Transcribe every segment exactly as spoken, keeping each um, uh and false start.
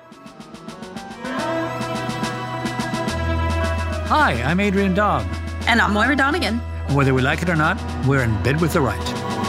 Hi, I'm Adrian Daub. And I'm Moira Donegan. Whether we like it or not, we're in bed with the right.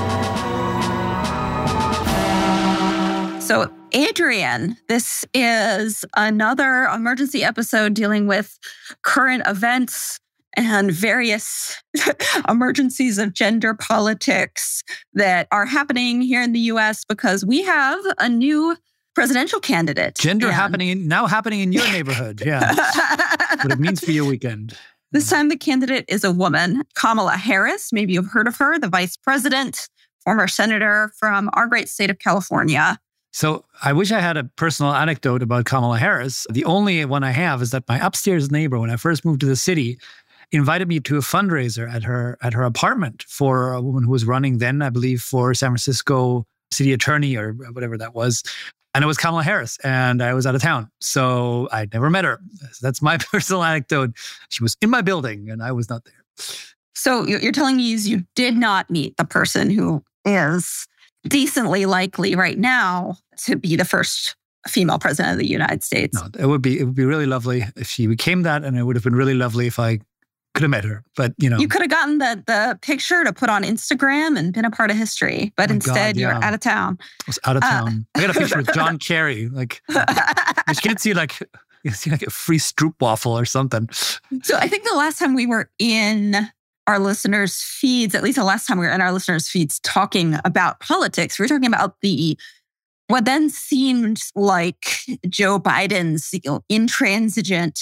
So, Adrian, this is another emergency episode dealing with current events and various emergencies of gender politics that are happening here in the U S because we have a new presidential candidate. Gender and happening in, now happening in your neighborhood. Yeah. What it means for your weekend. This time the candidate is a woman, Kamala Harris. Maybe you've heard of her, the vice president, former senator from our great state of California. So I wish I had a personal anecdote about Kamala Harris. The only one I have is that my upstairs neighbor, when I first moved to the city, invited me to a fundraiser at her at her apartment for a woman who was running then, I believe, for San Francisco city attorney or whatever that was. And it was Kamala Harris, and I was out of town. So I never met her. So that's my personal anecdote. She was in my building, and I was not there. So you're telling me you did not meet the person who is decently likely right now to be the first female president of the United States. No, it would be it would be really lovely if she became that, and it would have been really lovely if I could have met her. But, you know. You could have gotten the the picture to put on Instagram and been a part of history, but oh instead God, yeah. you're out of town. I was out of town. Uh, I got a picture with John Kerry. Like, you can't see like, you see like a free Stroop waffle or something. So I think the last time we were in our listeners' feeds, at least the last time we were in our listeners' feeds talking about politics, we were talking about the what then seemed like Joe Biden's you know, intransigent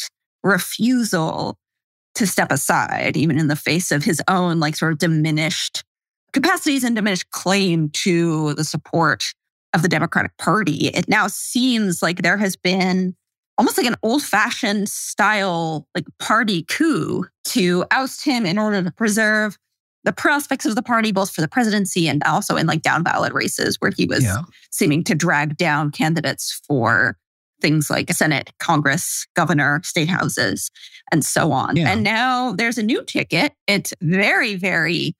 refusal to step aside, even in the face of his own like sort of diminished capacities and diminished claim to the support of the Democratic Party. It now seems like there has been almost like an old-fashioned style like party coup to oust him in order to preserve the prospects of the party, both for the presidency and also in like down ballot races where he was yeah. seeming to drag down candidates for things like Senate, Congress, governor, state houses, and so on. Yeah. And now there's a new ticket. It's very, very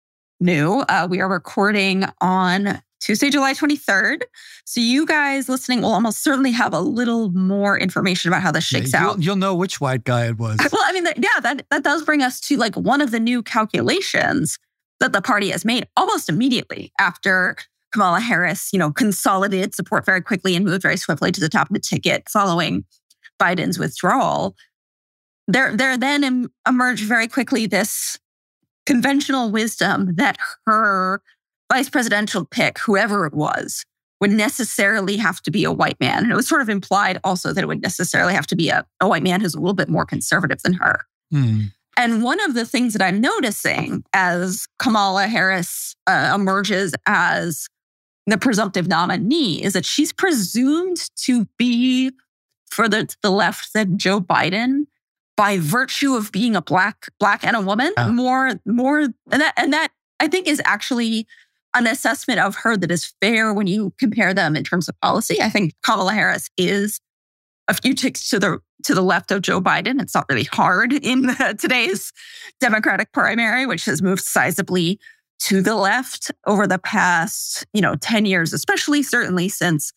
new. Uh, we are recording on Tuesday, July twenty-third. So you guys listening will almost certainly have a little more information about how this shakes yeah, you'll, out. You'll know which white guy it was. Well, I mean, yeah, that, that does bring us to like one of the new calculations that the party has made almost immediately after Kamala Harris, you know, consolidated support very quickly and moved very swiftly to the top of the ticket following Biden's withdrawal. There, there then em- emerged very quickly this conventional wisdom that her vice presidential pick, whoever it was, would necessarily have to be a white man. And it was sort of implied also that it would necessarily have to be a, a white man who's a little bit more conservative than her. Mm. And one of the things that I'm noticing as Kamala Harris uh, emerges as the presumptive nominee is that she's presumed to be further to the left than Joe Biden by virtue of being a black black and a woman. Yeah. More, more, and that, and that I think is actually an assessment of her that is fair when you compare them in terms of policy. I think Kamala Harris is a few ticks to the to the left of Joe Biden. It's not really hard in the, today's Democratic primary, which has moved sizably to the left over the past, you know, ten years, especially certainly since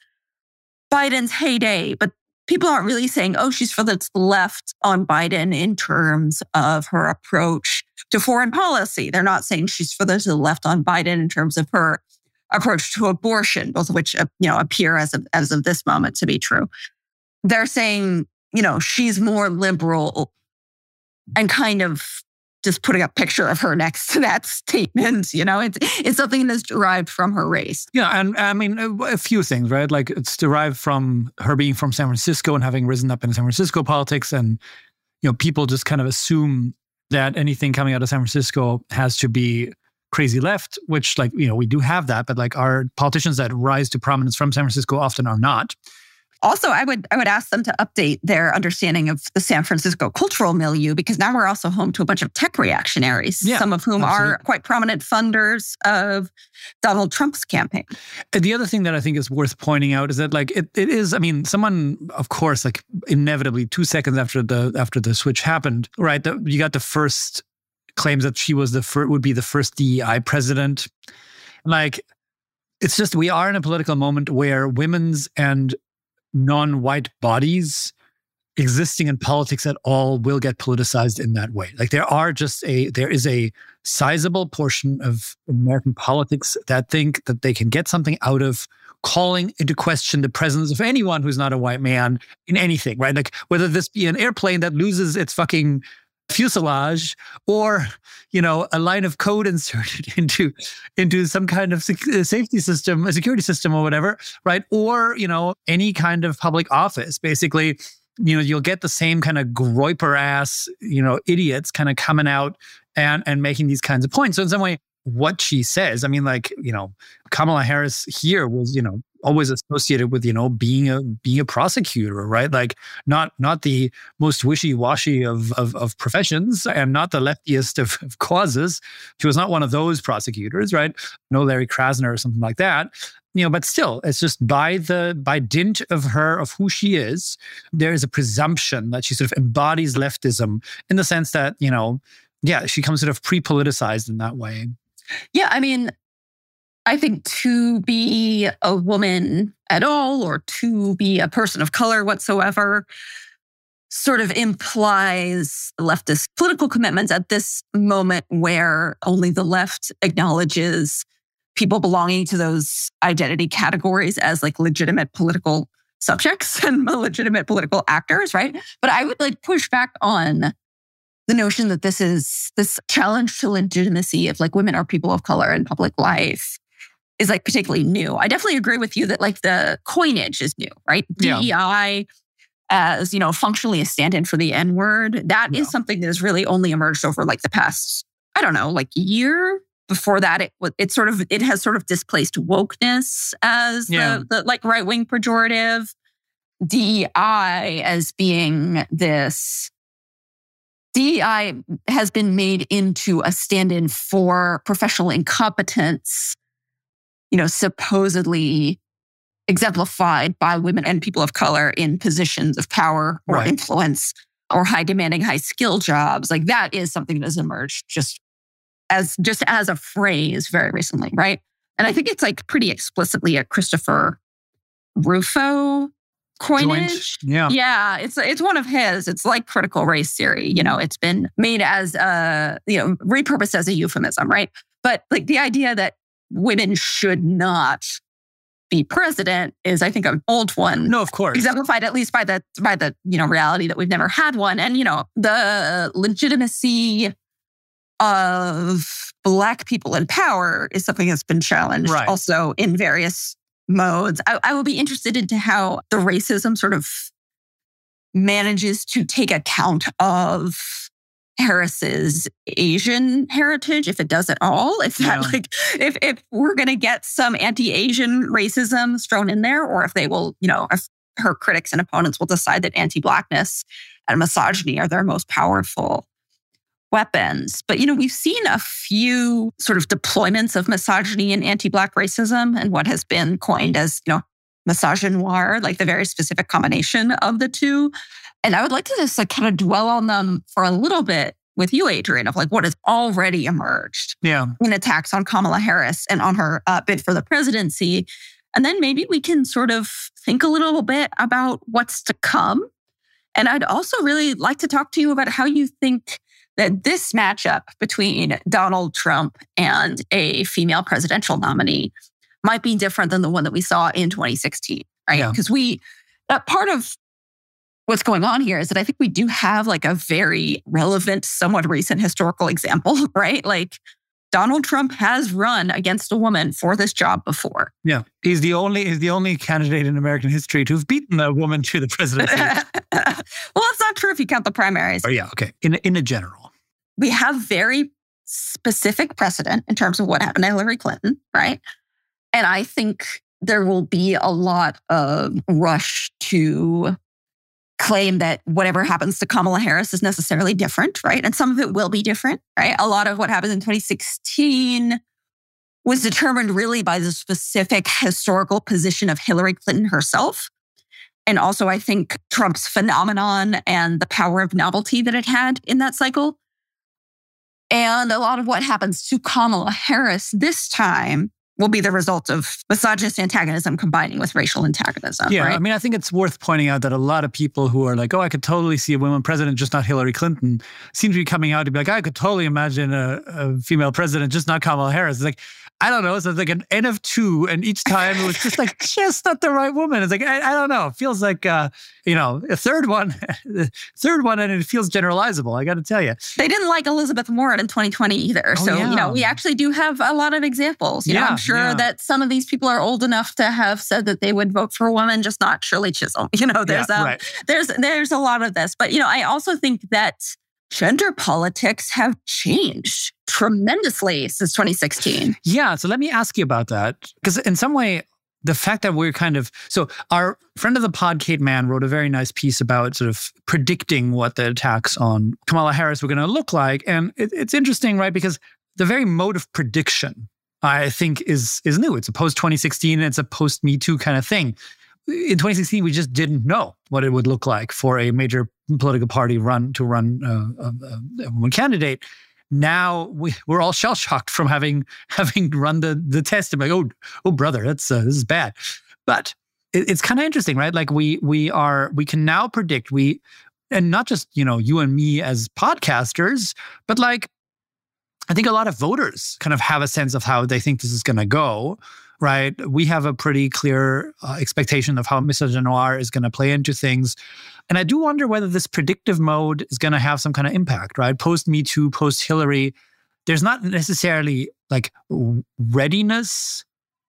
Biden's heyday. But people aren't really saying, oh, she's for the left on Biden in terms of her approach to foreign policy. They're not saying she's for the left on Biden in terms of her approach to abortion, both of which, you know, appear as of, as of this moment to be true. They're saying, you know, she's more liberal and kind of just putting a picture of her next to that statement. You know, it's, it's something that's derived from her race. Yeah, and I mean, a few things, right? Like it's derived from her being from San Francisco and having risen up in San Francisco politics. And, you know, people just kind of assume that anything coming out of San Francisco has to be crazy left, which like, you know, we do have that, but like our politicians that rise to prominence from San Francisco often are not. Also, I would I would ask them to update their understanding of the San Francisco cultural milieu, because now we're also home to a bunch of tech reactionaries, yeah, some of whom absolutely. are quite prominent funders of Donald Trump's campaign. And the other thing that I think is worth pointing out is that, like, it, it is, I mean, someone, of course, like inevitably two seconds after the after the switch happened, right, the, you got the first claims that she was the fir- would be the first D E I president. Like, it's just, we are in a political moment where women's and non-white bodies existing in politics at all will get politicized in that way. Like there are just a, there is a sizable portion of American politics that think that they can get something out of calling into question the presence of anyone who's not a white man in anything, right? Like whether this be an airplane that loses its fucking fuselage or, you know, a line of code inserted into, into some kind of safety system, a security system or whatever, right? Or, you know, any kind of public office, basically. You know, you'll get the same kind of groiper ass, you know, idiots kind of coming out and, and making these kinds of points. So in some way, what she says, I mean, like, you know, Kamala Harris here was, you know, always associated with, you know, being a being a prosecutor, right? Like not not the most wishy-washy of of, of professions and not the leftiest of, of causes. She was not one of those prosecutors, right? No Larry Krasner or something like that. You know, but still, it's just by the by dint of her, of who she is, there is a presumption that she sort of embodies leftism in the sense that, you know, yeah, she comes sort of pre-politicized in that way. Yeah, I mean, I think to be a woman at all or to be a person of color whatsoever sort of implies leftist political commitments at this moment where only the left acknowledges people belonging to those identity categories as like legitimate political subjects and legitimate political actors, right? But I would like push back on the notion that this is this challenge to legitimacy of like women are people of color in public life is like particularly new. I definitely agree with you that like the coinage is new, right? Yeah. D E I as, you know, functionally a stand-in for the N-word. That Yeah. is something that has really only emerged over like the past, I don't know, like year. Before that, it it sort of it has sort of displaced wokeness as Yeah. the, the like right wing pejorative, D E I as being this. D E I has been made into a stand-in for professional incompetence, you know, supposedly exemplified by women and people of color in positions of power or Right. influence or high demanding, high skill jobs. Like that is something that has emerged just as just as a phrase very recently, right? And I think it's like pretty explicitly a Christopher Rufo coinage. Joint. Yeah. Yeah, it's it's one of his. It's like critical race theory. You know, it's been made as a, you know, repurposed as a euphemism, right? But like the idea that women should not be president is, I think, an old one. No, of course. Exemplified at least by the by the, you know, reality that we've never had one. And, you know, the legitimacy of Black people in power is something that's been challenged Right. also in various modes. I, I will be interested into how the racism sort of manages to take account of Harris's Asian heritage, if it does at all. If that Yeah. like if if we're gonna get some anti-Asian racism thrown in there, or if they will, you know, if her critics and opponents will decide that anti-Blackness and misogyny are their most powerful weapons. But, you know, we've seen a few sort of deployments of misogyny and anti-Black racism and what has been coined as, you know, misogynoir, like the very specific combination of the two. And I would like to just like kind of dwell on them for a little bit with you, Adrian, of like what has already emerged Yeah. in attacks on Kamala Harris and on her uh, bid for the presidency. And then maybe we can sort of think a little bit about what's to come. And I'd also really like to talk to you about how you think that this matchup between Donald Trump and a female presidential nominee might be different than the one that we saw in twenty sixteen, right? Yeah. Because we, uh, part of what's going on here is that I think we do have like a very relevant, somewhat recent historical example, right? Like Donald Trump has run against a woman for this job before. Yeah. He's the only he's the only candidate in American history to have beaten a woman to the presidency. Well, it's not true if you count the primaries. Oh, yeah. Okay. In in a general. We have very specific precedent in terms of what happened to Hillary Clinton, right? And I think there will be a lot of rush to claim that whatever happens to Kamala Harris is necessarily different, right? And some of it will be different, right? A lot of what happened in twenty sixteen was determined really by the specific historical position of Hillary Clinton herself. And also, I think Trump's phenomenon and the power of novelty that it had in that cycle. And a lot of what happens to Kamala Harris this time will be the result of misogynist antagonism combining with racial antagonism. Yeah, right? I mean, I think it's worth pointing out that a lot of people who are like, oh, I could totally see a woman president, just not Hillary Clinton, seem to be coming out to be like, I could totally imagine a, a female president, just not Kamala Harris. It's like, I don't know. It's like an N of two, and each time it was just like, just not the right woman. It's like, I, I don't know. It feels like, uh, you know, a third one, the third one, and it feels generalizable, I got to tell you. They didn't like Elizabeth Warren in twenty twenty either. Oh, so, yeah. you know, we actually do have a lot of examples. You Yeah, know, I'm sure yeah. that some of these people are old enough to have said that they would vote for a woman, just not Shirley Chisholm. You know, there's, Yeah, um, right. there's, there's a lot of this. But, you know, I also think that gender politics have changed tremendously since twenty sixteen. Yeah, so let me ask you about that. Because in some way, the fact that we're kind of... So our friend of the pod, Kate Mann, wrote a very nice piece about sort of predicting what the attacks on Kamala Harris were going to look like. And it, it's interesting, right? Because the very mode of prediction, I think, is is new. It's a post-twenty sixteen, it's a post-Me Too kind of thing. In twenty sixteen, we just didn't know what it would look like for a major political party run to run uh, a, a woman candidate. Now we, we're all shell-shocked from having having run the the test and like, oh, oh, brother, that's uh, this is bad. But it, it's kind of interesting, right? Like we we are we can now predict we, and not just you know you and me as podcasters, but like I think a lot of voters kind of have a sense of how they think this is going to go. Right, we have a pretty clear uh, expectation of how misogynoir is going to play into things, and I do wonder whether this predictive mode is going to have some kind of impact. Right, post Me Too, post Hillary, there's not necessarily like readiness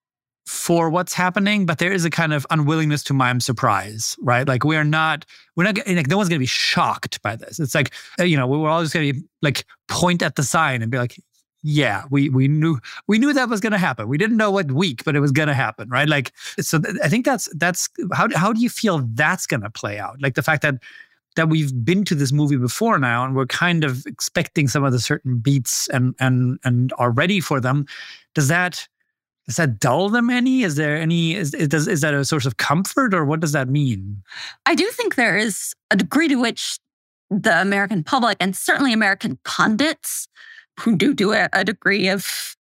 for what's happening, but there is a kind of unwillingness to mime surprise. Right, like we're not, we're not like no one's going to be shocked by this. It's like you know we're all just going to be like point at the sign and be like, yeah, we we knew we knew that was going to happen. We didn't know what week, but it was going to happen, right? Like, so th- I think that's that's how how do you feel that's going to play out? Like the fact that that we've been to this movie before now, and we're kind of expecting some of the certain beats and and and are ready for them. Does that does that dull them any? Is there any? Is is, does, is that a source of comfort, or what does that mean? I do think there is a degree to which the American public and certainly American pundits who do do a, a degree of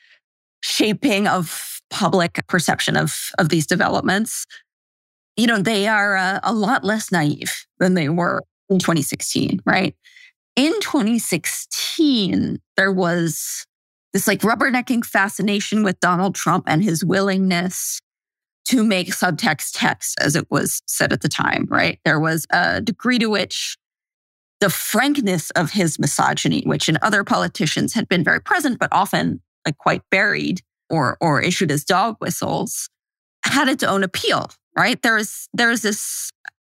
shaping of public perception of, of these developments, you know, they are a, a lot less naive than they were in twenty sixteen, right? In twenty sixteen, there was this like rubbernecking fascination with Donald Trump and his willingness to make subtext text, as it was said at the time, right? There was a degree to which the frankness of his misogyny, which in other politicians had been very present, but often like quite buried or or issued as dog whistles, had its own appeal, right? There is there is this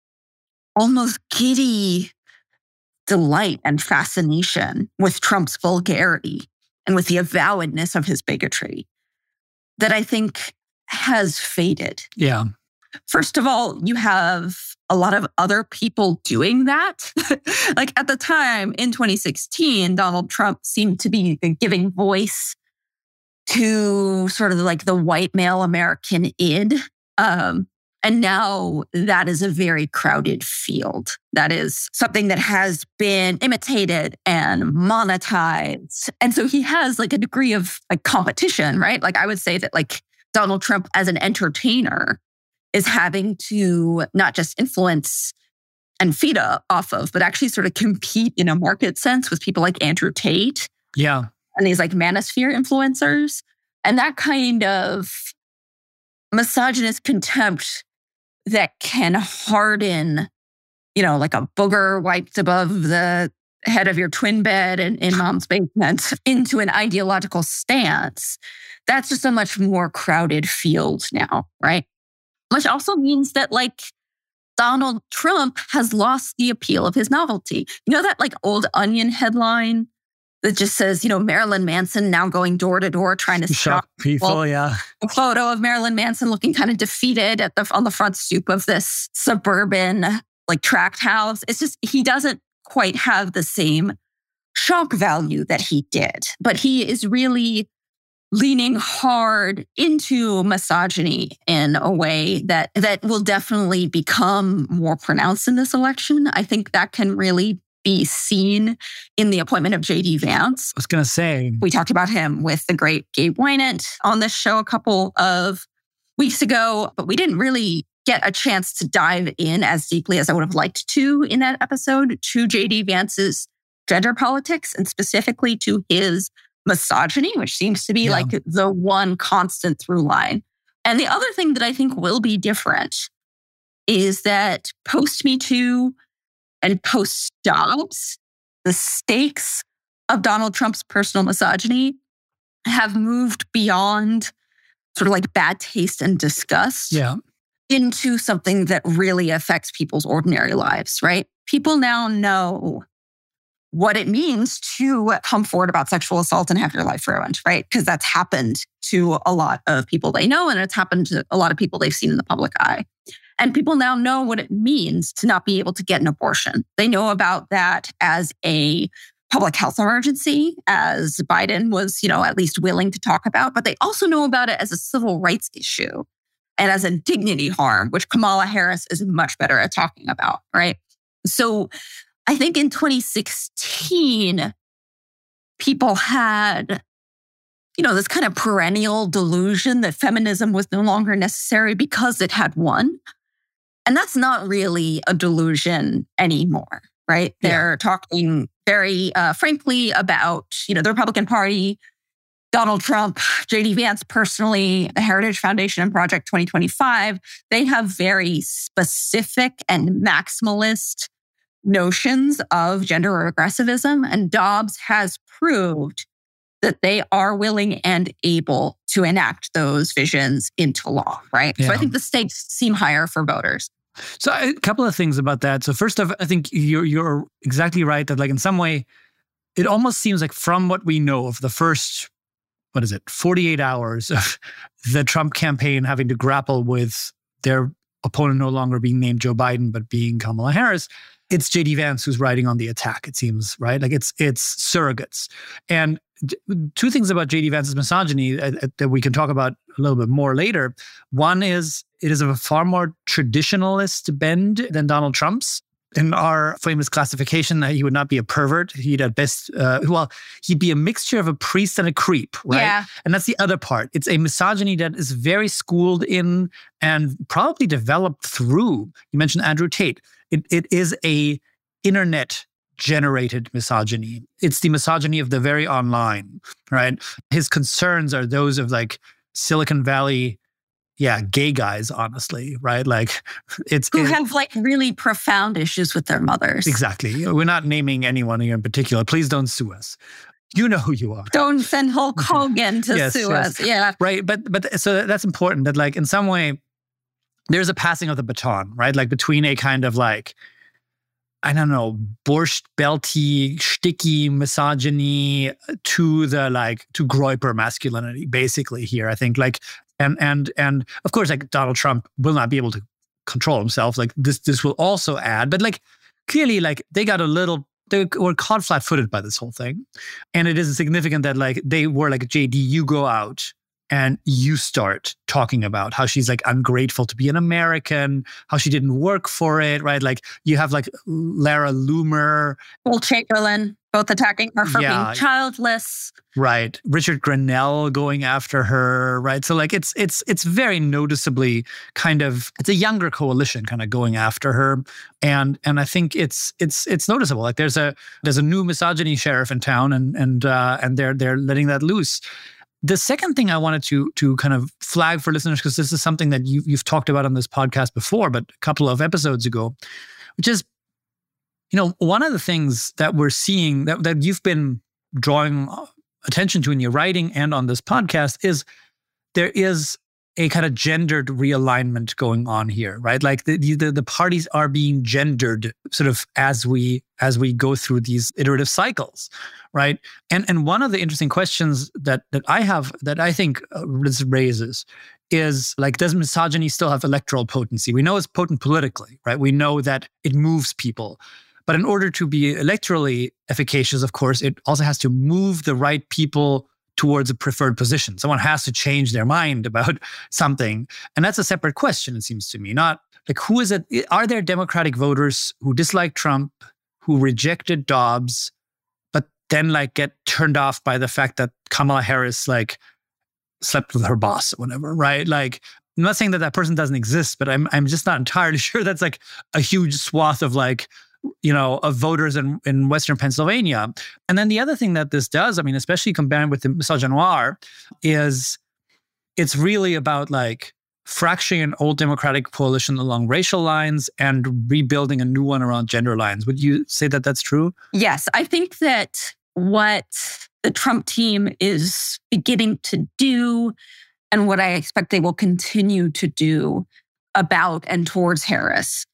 almost giddy delight and fascination with Trump's vulgarity and with the avowedness of his bigotry that I think has faded. Yeah. First of all, you have a lot of other people doing that. Like at the time in twenty sixteen, Donald Trump seemed to be giving voice to sort of like the white male American id. Um, and now that is a very crowded field. That is something that has been imitated and monetized. And so he has like a degree of like competition, right? Like I would say that like Donald Trump as an entertainer is having to not just influence and feed off of, but actually sort of compete in a market sense with people like Andrew Tate. Yeah. And these like manosphere influencers. And that kind of misogynist contempt that can harden, you know, like a booger wiped above the head of your twin bed in, in mom's basement into an ideological stance. That's just a much more crowded field now, right? Which also means that like Donald Trump has lost the appeal of his novelty. You know that like old Onion headline that just says, you know, Marilyn Manson now going door to door trying to shock people. people yeah. A photo of Marilyn Manson looking kind of defeated at the on the front stoop of this suburban like tract house. It's just he doesn't quite have the same shock value that he did, but he is really leaning hard into misogyny in a way that that will definitely become more pronounced in this election. I think that can really be seen in the appointment of J D Vance. I was going to say. We talked about him with the great Gabe Winant on this show a couple of weeks ago, but we didn't really get a chance to dive in as deeply as I would have liked to in that episode to J D Vance's gender politics and specifically to his misogyny, which seems to be yeah. like the one constant through line. And the other thing that I think will be different is that post-Me Too and post-Dobbs, the stakes of Donald Trump's personal misogyny have moved beyond sort of like bad taste and disgust yeah. into something that really affects people's ordinary lives, right? People now know what it means to come forward about sexual assault and have your life ruined, right? Because that's happened to a lot of people they know, and it's happened to a lot of people they've seen in the public eye. And people now know what it means to not be able to get an abortion. They know about that as a public health emergency, as Biden was, you know, at least willing to talk about, but they also know about it as a civil rights issue and as a dignity harm, which Kamala Harris is much better at talking about, right? So I think in twenty sixteen, people had, you know, this kind of perennial delusion that feminism was no longer necessary because it had won. And that's not really a delusion anymore, right? Yeah. They're talking very uh, frankly about, you know, the Republican Party, Donald Trump, J D Vance personally, the Heritage Foundation and Project twenty twenty-five. They have very specific and maximalist notions of gender regressivism, and Dobbs has proved that they are willing and able to enact those visions into law, right? Yeah. So I think the stakes seem higher for voters. So a couple of things about that. So first off, I think you're you're exactly right that like in some way, it almost seems like from what we know of the first, what is it, forty-eight hours of the Trump campaign having to grapple with their opponent no longer being named Joe Biden, but being Kamala Harris, it's J D Vance who's riding on the attack, it seems, right? Like it's it's surrogates. And two things about J D Vance's misogyny uh, that we can talk about a little bit more later. One is it is of a far more traditionalist bend than Donald Trump's. In our famous classification, that he would not be a pervert. He'd at best, uh, well, he'd be a mixture of a priest and a creep, right? Yeah. And that's the other part. It's a misogyny that is very schooled in and probably developed through, you mentioned Andrew Tate. It, it is a internet generated misogyny. It's the misogyny of the very online, right? His concerns are those of like Silicon Valley, yeah, gay guys, honestly, right? Like it's- Who it, have like really profound issues with their mothers. Exactly. We're not naming anyone here in particular. Please don't sue us. You know who you are. Don't send Hulk Hogan to yes, sue yes. us. Yeah. Right. But but so that's important that like in some way, there's a passing of the baton, right? Like between a kind of like, I don't know, borscht belty, sticky misogyny to the like, to Groyper masculinity, basically here, I think like, and and and of course, like Donald Trump will not be able to control himself. Like this, this will also add, but like clearly, like they got a little, they were caught flat-footed by this whole thing, and it is significant that like they were like, J D, you go out and you start talking about how she's like ungrateful to be an American, how she didn't work for it, right? Like you have like Lara Loomer, Will Chamberlain, both attacking her for yeah. being childless. Right. Richard Grenell going after her, right? So like it's it's it's very noticeably kind of, it's a younger coalition kind of going after her. And and I think it's it's it's noticeable. Like there's a there's a new misogyny sheriff in town and and uh, and they're they're letting that loose. The second thing I wanted to to kind of flag for listeners, because this is something that you, you've talked about on this podcast before, but a couple of episodes ago, which is, you know, one of the things that we're seeing that, that you've been drawing attention to in your writing and on this podcast is there is a kind of gendered realignment going on here, right? Like the, the the parties are being gendered sort of as we as we go through these iterative cycles, right? And and one of the interesting questions that that I have that I think this raises is like, does misogyny still have electoral potency? We know it's potent politically, right? We know that it moves people. But in order to be electorally efficacious, of course, it also has to move the right people towards a preferred position. Someone has to change their mind about something. And that's a separate question, it seems to me. Not like, who is it? Are there Democratic voters who dislike Trump, who rejected Dobbs, but then like get turned off by the fact that Kamala Harris like slept with her boss or whatever, right? Like, I'm not saying that that person doesn't exist, but I'm I'm just not entirely sure that's like a huge swath of like, you know, of voters in, in Western Pennsylvania. And then the other thing that this does, I mean, especially combined with the misogynoir, is it's really about like fracturing an old Democratic coalition along racial lines and rebuilding a new one around gender lines. Would you say that that's true? Yes, I think that what the Trump team is beginning to do and what I expect they will continue to do about and towards Harris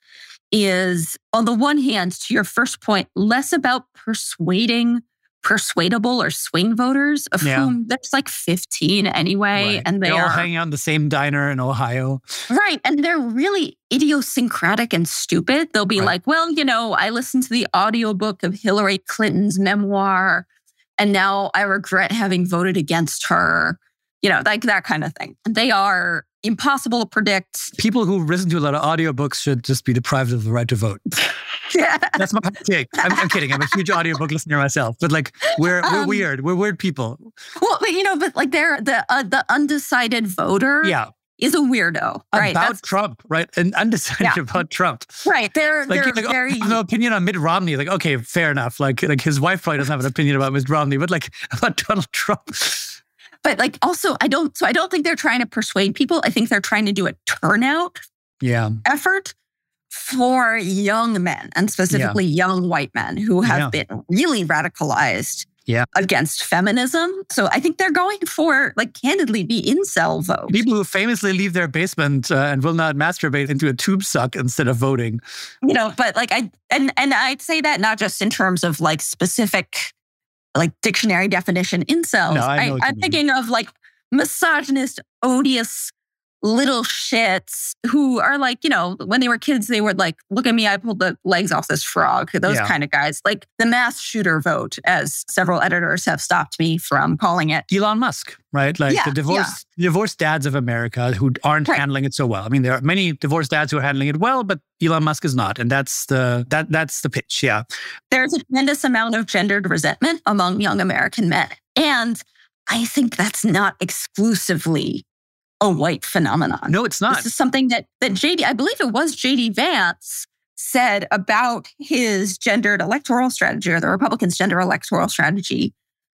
is, on the one hand, to your first point, less about persuading persuadable or swing voters, of yeah. whom there's like fifteen anyway. Right. And they they're are all hanging out in the same diner in Ohio. Right. And they're really idiosyncratic and stupid. They'll be right. like, well, you know, I listened to the audiobook of Hillary Clinton's memoir, and now I regret having voted against her. You know, like that kind of thing. They are impossible to predict. People who listen to a lot of audiobooks should just be deprived of the right to vote. Yeah. That's my take. I'm, I'm kidding. I'm a huge audiobook listener myself. But like, we're we're um, weird. We're weird people. Well, but you know, but like they're the uh, the undecided voter yeah. is a weirdo. Right? About That's, Trump, right? And undecided yeah. about Trump. Right. They're, like, they're like, very... I have an opinion on Mitt Romney. Like, okay, fair enough. Like, like his wife probably doesn't have an opinion about Mitt Romney, but like about Donald Trump... But like also, I don't, so I don't think they're trying to persuade people. I think they're trying to do a turnout yeah. effort for young men, and specifically yeah. young white men who have yeah. been really radicalized yeah. against feminism. So I think they're going for, like, candidly, the incel vote. People who famously leave their basement uh, and will not masturbate into a tube suck instead of voting. You know, but like I, and, and I'd say that not just in terms of like specific like dictionary definition incels. No, I know I, I'm thinking of like misogynist, odious little shits who are like, you know, when they were kids, they were like, look at me, I pulled the legs off this frog. Those yeah. kind of guys. Like the mass shooter vote, as several editors have stopped me from calling it. Elon Musk, right? Like yeah, the divorced, yeah. divorced dads of America who aren't right. handling it so well. I mean, there are many divorced dads who are handling it well, but Elon Musk is not. And that's the that that's the pitch, yeah. There's a tremendous amount of gendered resentment among young American men. And I think that's not exclusively a white phenomenon. No, it's not. This is something that that J D, I believe it was J D Vance, said about his gendered electoral strategy, or the Republicans' gender electoral strategy,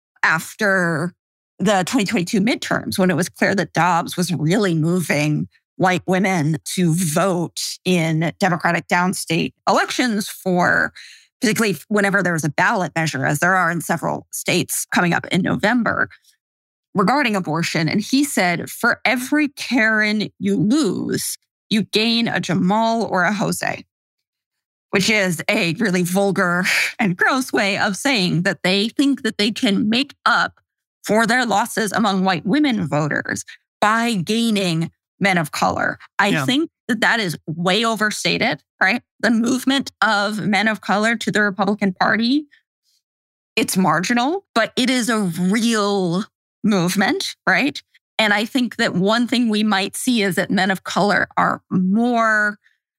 after the twenty twenty-two midterms, when it was clear that Dobbs was really moving white women to vote in Democratic downstate elections for, particularly whenever there was a ballot measure, as there are in several states coming up in November, regarding abortion. And he said, for every Karen you lose, you gain a Jamal or a Jose, which is a really vulgar and gross way of saying that they think that they can make up for their losses among white women voters by gaining men of color. I yeah. think that that is way overstated, right? The movement of men of color to the Republican Party, it's marginal, but it is a real movement, right? And I think that one thing we might see is that men of color are more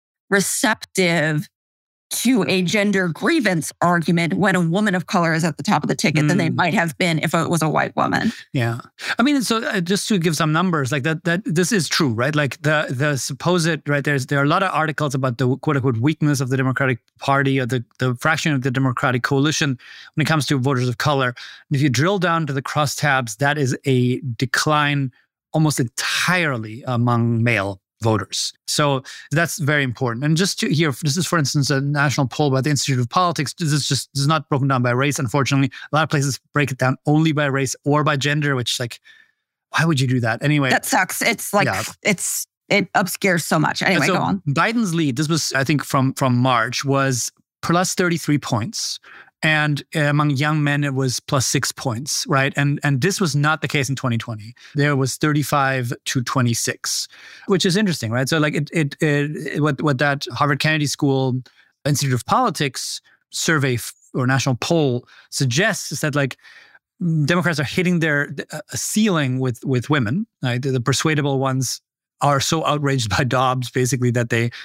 receptive to a gender grievance argument when a woman of color is at the top of the ticket mm. than they might have been if it was a white woman. Yeah. I mean, so uh, just to give some numbers, like that, that this is true, right? Like the the supposed, right, there's there are a lot of articles about the quote unquote weakness of the Democratic Party or the, the fraction of the Democratic coalition when it comes to voters of color. And if you drill down to the crosstabs, that is a decline almost entirely among male voters. So that's very important. And just to hear, this is, for instance, a national poll by the Institute of Politics. This is just this is not broken down by race, unfortunately. A lot of places break it down only by race or by gender, which, like, why would you do that? Anyway. That sucks. It's like, yeah. it's it obscures so much. Anyway, so go on. Biden's lead, this was, I think, from, from March, was plus thirty-three points. And among young men, it was plus six points, right? And and this was not the case in twenty twenty. There was thirty-five to twenty-six, which is interesting, right? So like it, it, it what what that Harvard Kennedy School Institute of Politics survey or national poll suggests is that like Democrats are hitting their a ceiling with with women. Right? The, the persuadable ones are so outraged by Dobbs, basically, that they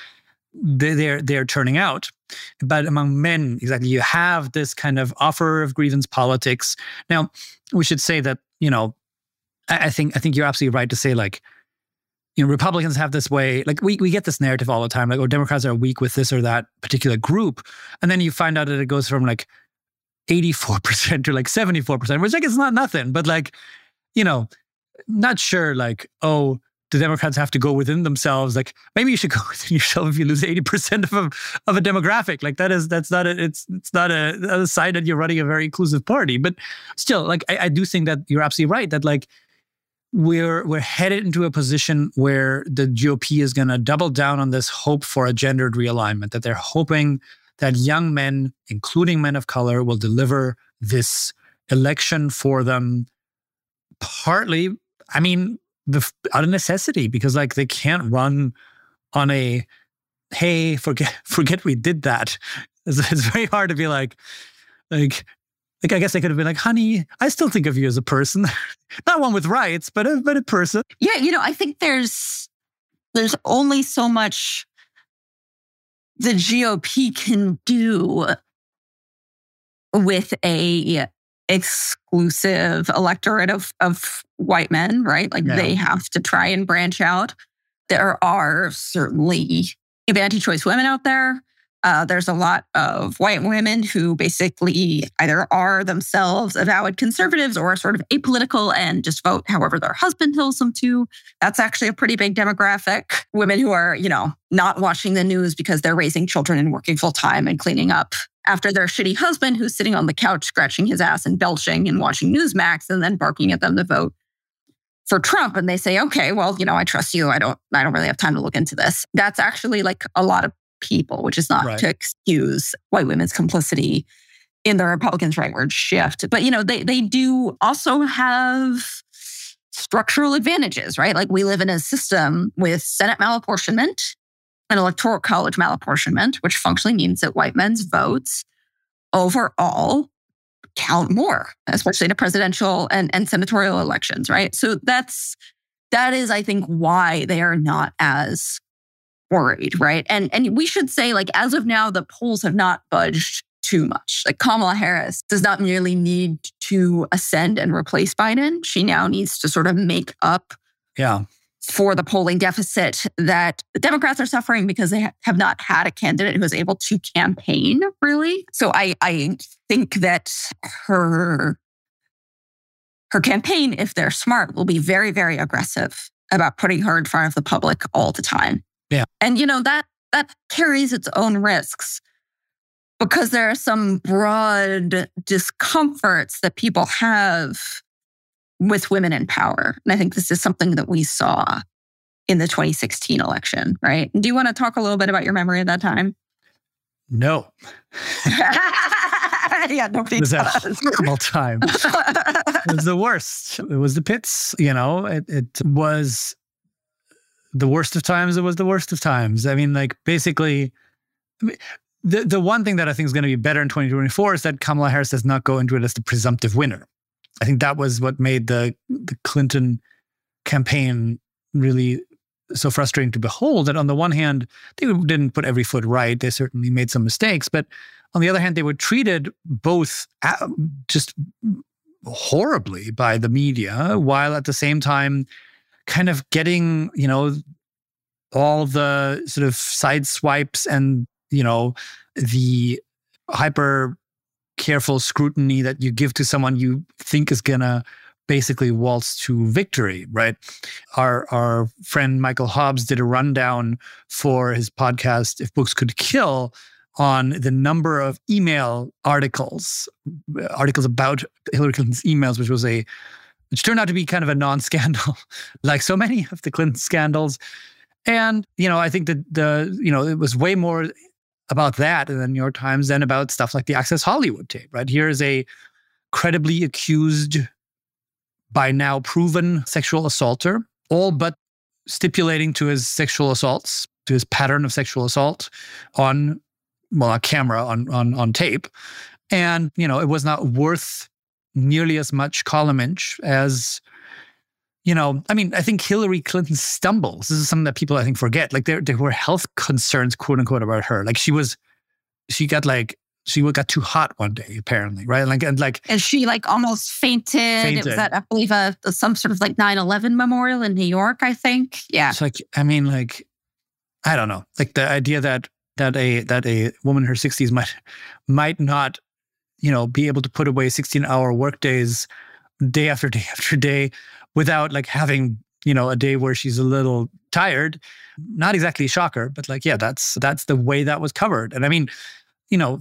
they, they're they're turning out. But among men, exactly, you have this kind of offer of grievance politics. Now, we should say that, you know, I, I think I think you're absolutely right to say, like, you know, Republicans have this way, like we we get this narrative all the time, like, oh, Democrats are weak with this or that particular group. And then you find out that it goes from like eighty-four percent to like seventy-four percent, which like it's not nothing, but like, you know, not sure, like, oh, the Democrats have to go within themselves. Like, maybe you should go within yourself if you lose eighty percent of a, of a demographic. Like that is, that's not a, it's, it's not a, a sign that you're running a very inclusive party. But still, like, I, I do think that you're absolutely right that like, we're, we're headed into a position where the G O P is going to double down on this hope for a gendered realignment, that they're hoping that young men, including men of color, will deliver this election for them. Partly, I mean, the, out of necessity, because like they can't run on a, hey, forget forget we did that. It's, it's very hard to be like, like, like I guess they could have been like, honey, I still think of you as a person, not one with rights, but a but a person. Yeah, you know, I think there's there's only so much the G O P can do with a exclusive electorate of, of white men, right? Like yeah. They have to try and branch out. There are certainly anti-choice women out there. Uh, there's a lot of white women who basically either are themselves avowed conservatives or are sort of apolitical and just vote however their husband tells them to. That's actually a pretty big demographic. Women who are, you know, not watching the news because they're raising children and working full time and cleaning up after their shitty husband who's sitting on the couch scratching his ass and belching and watching Newsmax and then barking at them to vote for Trump. And they say, okay, well, you know, I trust you. I don't, I don't really have time to look into this. That's actually like a lot of people, which is not right. to excuse white women's complicity in the Republicans' rightward shift. But, you know, they they do also have structural advantages, right? Like we live in a system with Senate malapportionment and Electoral College malapportionment, which functionally means that white men's votes overall count more, especially in a presidential and, and senatorial elections, right? So that's, that is, I think, why they are not as worried, right? And and we should say, like, as of now, the polls have not budged too much. Like Kamala Harris does not merely need to ascend and replace Biden. She now needs to sort of make up yeah. for the polling deficit that the Democrats are suffering because they ha- have not had a candidate who is able to campaign, really. So I, I think that her, her campaign, if they're smart, will be very, very aggressive about putting her in front of the public all the time. Yeah. And, you know, that that carries its own risks because there are some broad discomforts that people have with women in power. And I think this is something that we saw in the twenty sixteen election, right? Do you want to talk a little bit about your memory of that time? No. Yeah, nobody It was does. a horrible time. It was the worst. It was the pits, you know, it, it was the worst of times. It was the worst of times. I mean, like, basically, I mean, the, the one thing that I think is going to be better in twenty twenty-four is that Kamala Harris does not go into it as the presumptive winner. I think that was what made the, the Clinton campaign really so frustrating to behold. That on the one hand, they didn't put every foot right. They certainly made some mistakes. But on the other hand, they were treated both just horribly by the media, while at the same time kind of getting, you know, all the sort of side swipes and, you know, the hyper careful scrutiny that you give to someone you think is going to basically waltz to victory, right? Our our friend Michael Hobbs did a rundown for his podcast, If Books Could Kill, on the number of email articles, articles about Hillary Clinton's emails, which was a which turned out to be kind of a non-scandal, like so many of the Clinton scandals. And, you know, I think that the, you know, it was way more about that in the New York Times than about stuff like the Access Hollywood tape, right? Here is a credibly accused, by now proven sexual assaulter, all but stipulating to his sexual assaults, to his pattern of sexual assault on, well, a camera, on, on, on tape. And, you know, it was not worth nearly as much column inch as, you know, I mean, I think Hillary Clinton's stumbles, this is something that people I think forget. Like there, there were health concerns, quote unquote, about her. Like she was, she got like, she got too hot one day, apparently, right? Like, and like, and she like almost fainted. fainted. It was at, I believe, a, some sort of like nine eleven memorial in New York, I think. Yeah. It's like, I mean, like, I don't know, like the idea that that a that a woman in her sixties might might not, you know, be able to put away sixteen hour work days, day after day after day, without like having, you know, a day where she's a little tired. Not exactly a shocker, but like, yeah, that's that's the way that was covered. And I mean, you know,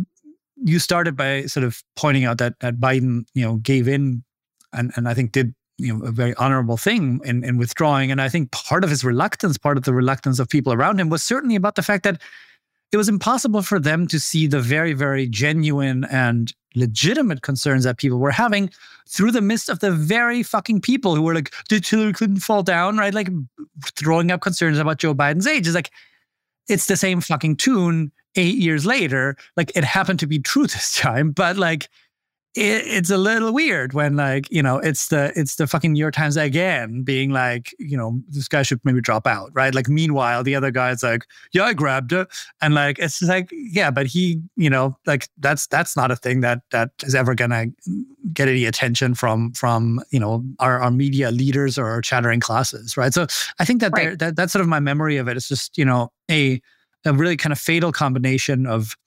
you started by sort of pointing out that that Biden, you know, gave in and, and I think did, you know, a very honorable thing in, in withdrawing. And I think part of his reluctance, part of the reluctance of people around him was certainly about the fact that it was impossible for them to see the very, very genuine and legitimate concerns that people were having through the midst of the very fucking people who were like, did Hillary Clinton fall down, right? Like throwing up concerns about Joe Biden's age. It's like, it's the same fucking tune eight years later. Like it happened to be true this time, but like it, it's a little weird when like, you know, it's the it's the fucking New York Times again being like, you know, this guy should maybe drop out, right? Like meanwhile, the other guy's like, yeah, I grabbed her. And like, it's like, yeah, but he, you know, like that's that's not a thing that that is ever gonna get any attention from from, you know, our, our media leaders or our chattering classes, right? So I think that right. there that that's sort of my memory of it. It's just, you know, a a really kind of fatal combination of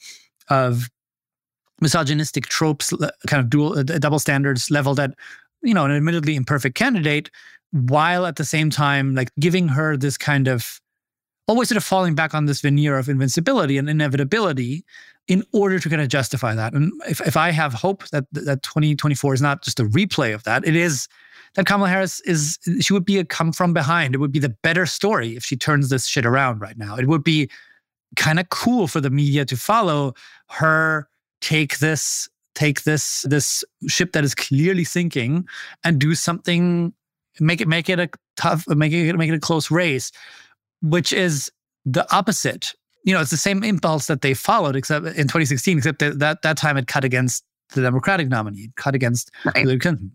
of misogynistic tropes, kind of dual, uh, double standards leveled at, you know, an admittedly imperfect candidate, while at the same time, like giving her this kind of, always sort of falling back on this veneer of invincibility and inevitability in order to kind of justify that. And if, if I have hope that that twenty twenty-four is not just a replay of that, it is that Kamala Harris is, she would be a come from behind. It would be the better story if she turns this shit around right now. It would be kind of cool for the media to follow her take this take this this ship that is clearly sinking and do something, make it make it a tough, make it make it a close race, which is the opposite. You know, it's the same impulse that they followed, except in twenty sixteen, except that that, that time it cut against the Democratic nominee, it cut against right. Hillary Clinton.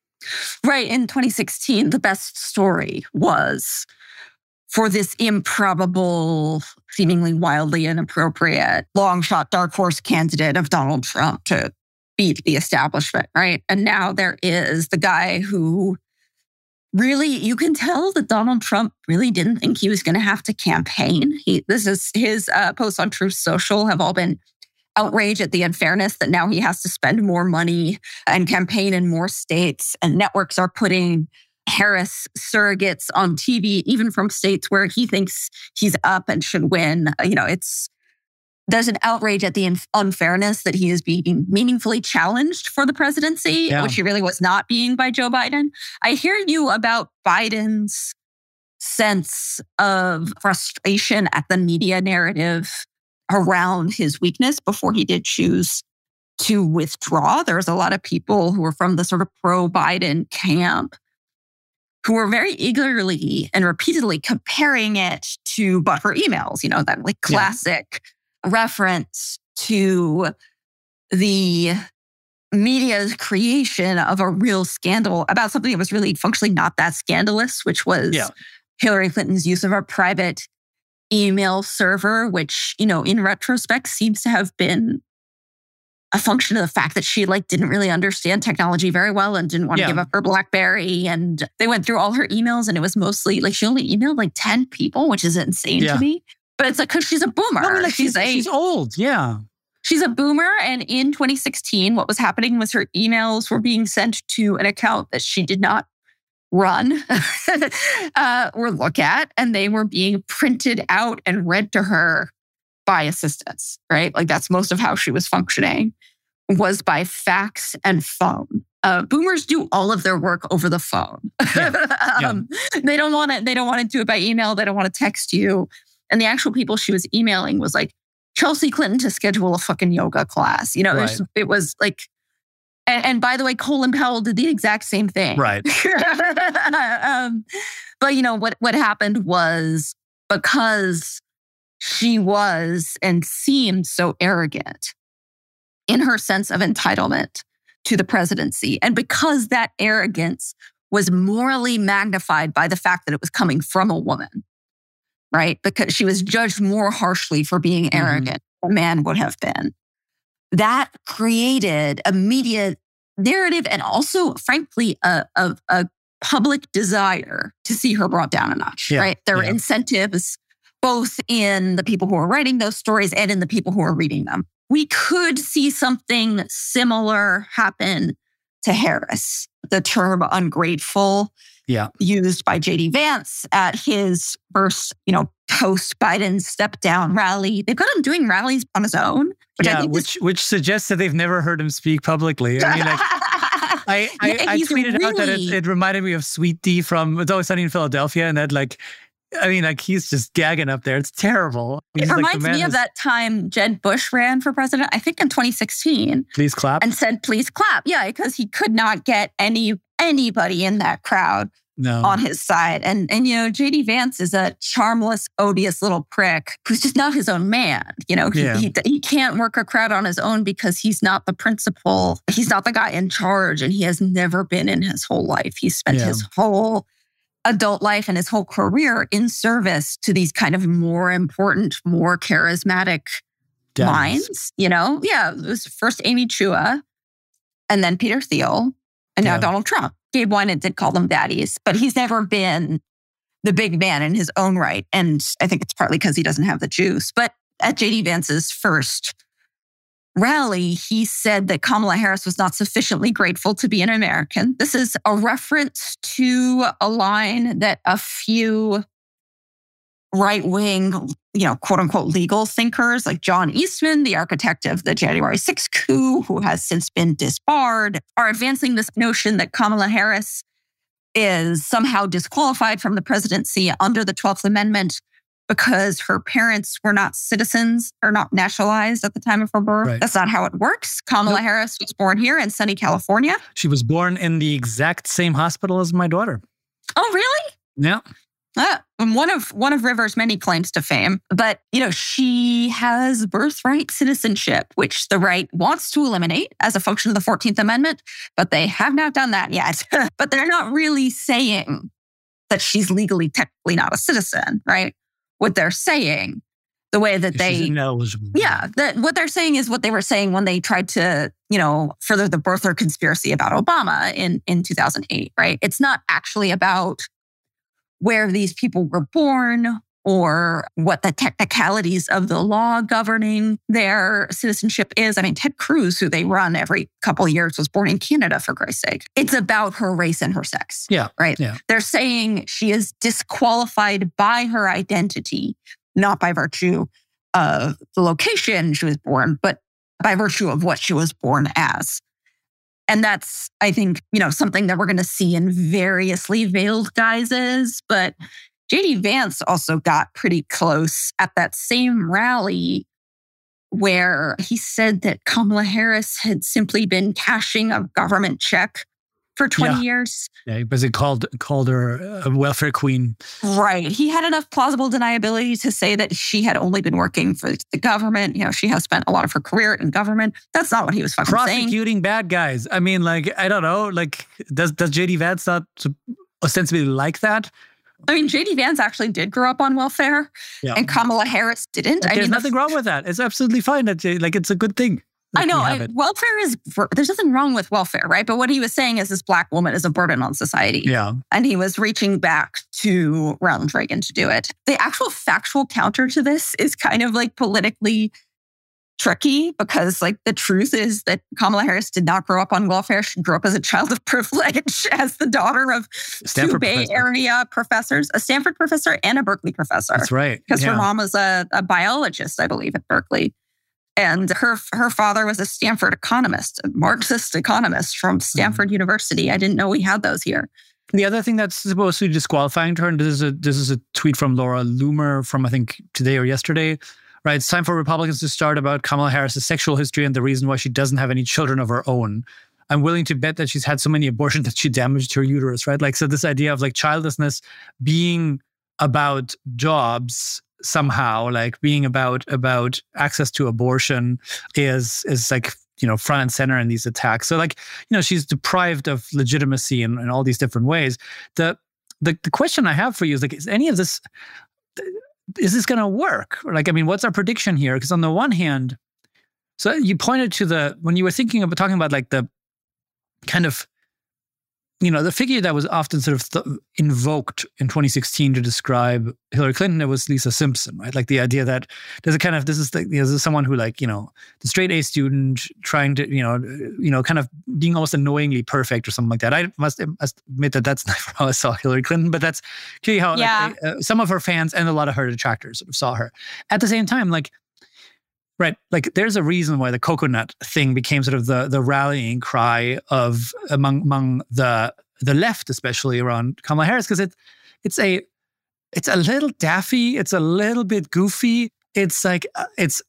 Right. In twenty sixteen, the best story was for this improbable, seemingly wildly inappropriate, long shot dark horse candidate of Donald Trump to beat the establishment, right? And now there is the guy who really, you can tell that Donald Trump really didn't think he was going to have to campaign. He, this is his uh, posts on Truth Social have all been outrage at the unfairness that now he has to spend more money and campaign in more states, and networks are putting Harris surrogates on T V, even from states where he thinks he's up and should win. You know, it's there's an outrage at the unfairness that he is being meaningfully challenged for the presidency, yeah. which he really was not being by Joe Biden. I hear you about Biden's sense of frustration at the media narrative around his weakness before he did choose to withdraw. There's a lot of people who are from the sort of pro-Biden camp who were very eagerly and repeatedly comparing it to buffer emails, you know, that like classic yeah. reference to the media's creation of a real scandal about something that was really functionally not that scandalous, which was yeah. Hillary Clinton's use of a private email server, which, you know, in retrospect seems to have been a function of the fact that she like didn't really understand technology very well and didn't want to yeah. give up her BlackBerry. And they went through all her emails and it was mostly like she only emailed like ten people, which is insane yeah. to me. But it's like, because she's a boomer. No, I mean, like, she's, she's, a, she's old. Yeah. She's a boomer. And in twenty sixteen, what was happening was her emails were being sent to an account that she did not run uh, or look at. And they were being printed out and read to her by assistants, right? Like that's most of how she was functioning, was by fax and phone. Uh, boomers do all of their work over the phone. Yeah. um, yeah. They don't want to. They don't want to do it by email. They don't want to text you. And the actual people she was emailing was like Chelsea Clinton to schedule a fucking yoga class. You know, right. it was like. And, and by the way, Colin Powell did the exact same thing. Right. um, but you know what? What happened was because she was and seemed so arrogant in her sense of entitlement to the presidency. And because that arrogance was morally magnified by the fact that it was coming from a woman, right? Because she was judged more harshly for being mm-hmm. arrogant than a man would have been. That created a media narrative and also, frankly, a, a, a public desire to see her brought down a notch, yeah, right? There were yeah. incentives both in the people who are writing those stories and in the people who are reading them. We could see something similar happen to Harris. The term ungrateful yeah. used by J D Vance at his first, you know, post-Biden step-down rally. They've got him doing rallies on his own. Which yeah, I think which is... which suggests that they've never heard him speak publicly. I mean, like, I, I, yeah, I tweeted really... out that it, it reminded me of Sweet D from It's Always Sunny in Philadelphia, and that, like, I mean, like, he's just gagging up there. It's terrible. He's it like, reminds me is... of that time Jeb Bush ran for president, I think in twenty sixteen. Please clap. And said, please clap. Yeah, because he could not get any anybody in that crowd no. on his side. And, and you know, J D Vance is a charmless, odious little prick who's just not his own man. You know, he, yeah. he, he can't work a crowd on his own because he's not the principal. He's not the guy in charge, and he has never been in his whole life. He spent yeah. his whole adult life and his whole career in service to these kind of more important, more charismatic Daddies. minds. You know, yeah, it was first Amy Chua, and then Peter Thiel, and now yeah. Donald Trump. Gabe Wyman did call them daddies, but he's never been the big man in his own right. And I think it's partly because he doesn't have the juice. But at J D Vance's first rally, he said that Kamala Harris was not sufficiently grateful to be an American. This is a reference to a line that a few right-wing, you know, quote unquote legal thinkers like John Eastman, the architect of the January sixth coup, who has since been disbarred, are advancing this notion that Kamala Harris is somehow disqualified from the presidency under the twelfth Amendment because her parents were not citizens or not nationalized at the time of her birth. Right. That's not how it works. Kamala nope. Harris was born here in sunny California. She was born in the exact same hospital as my daughter. Oh, really? Yeah. Uh, one of one of Rivers' many claims to fame, but you know she has birthright citizenship, which the right wants to eliminate as a function of the fourteenth Amendment, but they have not done that yet. But they're not really saying that she's legally, technically not a citizen, right? What they're saying, the way that they, she's ineligible. yeah, that what they're saying is what they were saying when they tried to, you know, further the birther conspiracy about Obama in in two thousand eight, right? It's not actually about where these people were born or what the technicalities of the law governing their citizenship is. I mean, Ted Cruz, who they run every couple of years, was born in Canada, for Christ's sake. It's about her race and her sex. Yeah. Right? Yeah. They're saying she is disqualified by her identity, not by virtue of the location she was born, but by virtue of what she was born as. And that's, I think, you know, something that we're going to see in variously veiled guises. But J D Vance also got pretty close at that same rally where he said that Kamala Harris had simply been cashing a government check for twenty yeah. years. Yeah, he basically called, called her a welfare queen. Right. He had enough plausible deniability to say that she had only been working for the government. You know, she has spent a lot of her career in government. That's not what he was fucking Prosecuting saying. Prosecuting bad guys. I mean, like, I don't know. Like, does, does J D Vance not ostensibly like that? I mean, J D Vance actually did grow up on welfare, yeah. and Kamala Harris didn't. Like, I there's mean, nothing the, wrong with that. It's absolutely fine. That like, it's a good thing. I know. I, welfare is, there's nothing wrong with welfare, right? But what he was saying is this Black woman is a burden on society. Yeah. And he was reaching back to Ronald Reagan to do it. The actual factual counter to this is kind of like politically tricky because like the truth is that Kamala Harris did not grow up on welfare. She grew up as a child of privilege as the daughter of Stanford two Bay professor. Area professors, a Stanford professor and a Berkeley professor. That's right. Because yeah. her mom was a, a biologist, I believe, at Berkeley. And her her father was a Stanford economist, a Marxist economist from Stanford mm-hmm. University. I didn't know we had those here. The other thing that's supposed to be disqualifying to her, and this is a this is a tweet from Laura Loomer from I think today or yesterday, right? It's time for Republicans to start about Kamala Harris's sexual history and the reason why she doesn't have any children of her own. I'm willing to bet that she's had so many abortions that she damaged her uterus, right? Like, so this idea of like childlessness being about jobs somehow, like being about about access to abortion is is like, you know, front and center in these attacks. So like, you know, she's deprived of legitimacy in, in all these different ways. The, the the question I have for you is like, is any of this, is this going to work? Like, I mean, what's our prediction here? Because on the one hand, so you pointed to the, when you were thinking about talking about like the kind of, you know, the figure that was often sort of th- invoked in twenty sixteen to describe Hillary Clinton, it was Lisa Simpson, right? Like the idea that there's a kind of, this is, the, you know, this is someone who like, you know, the straight A student trying to, you know, you know, kind of being almost annoyingly perfect or something like that. I must, must admit that that's never how I saw Hillary Clinton, but that's clearly how yeah. like, uh, some of her fans and a lot of her detractors sort of saw her. At the same time, like, right, like there's a reason why the coconut thing became sort of the the rallying cry of among among the the left, especially around Kamala Harris, because it it's a it's a little daffy, it's a little bit goofy, it's like uh, it's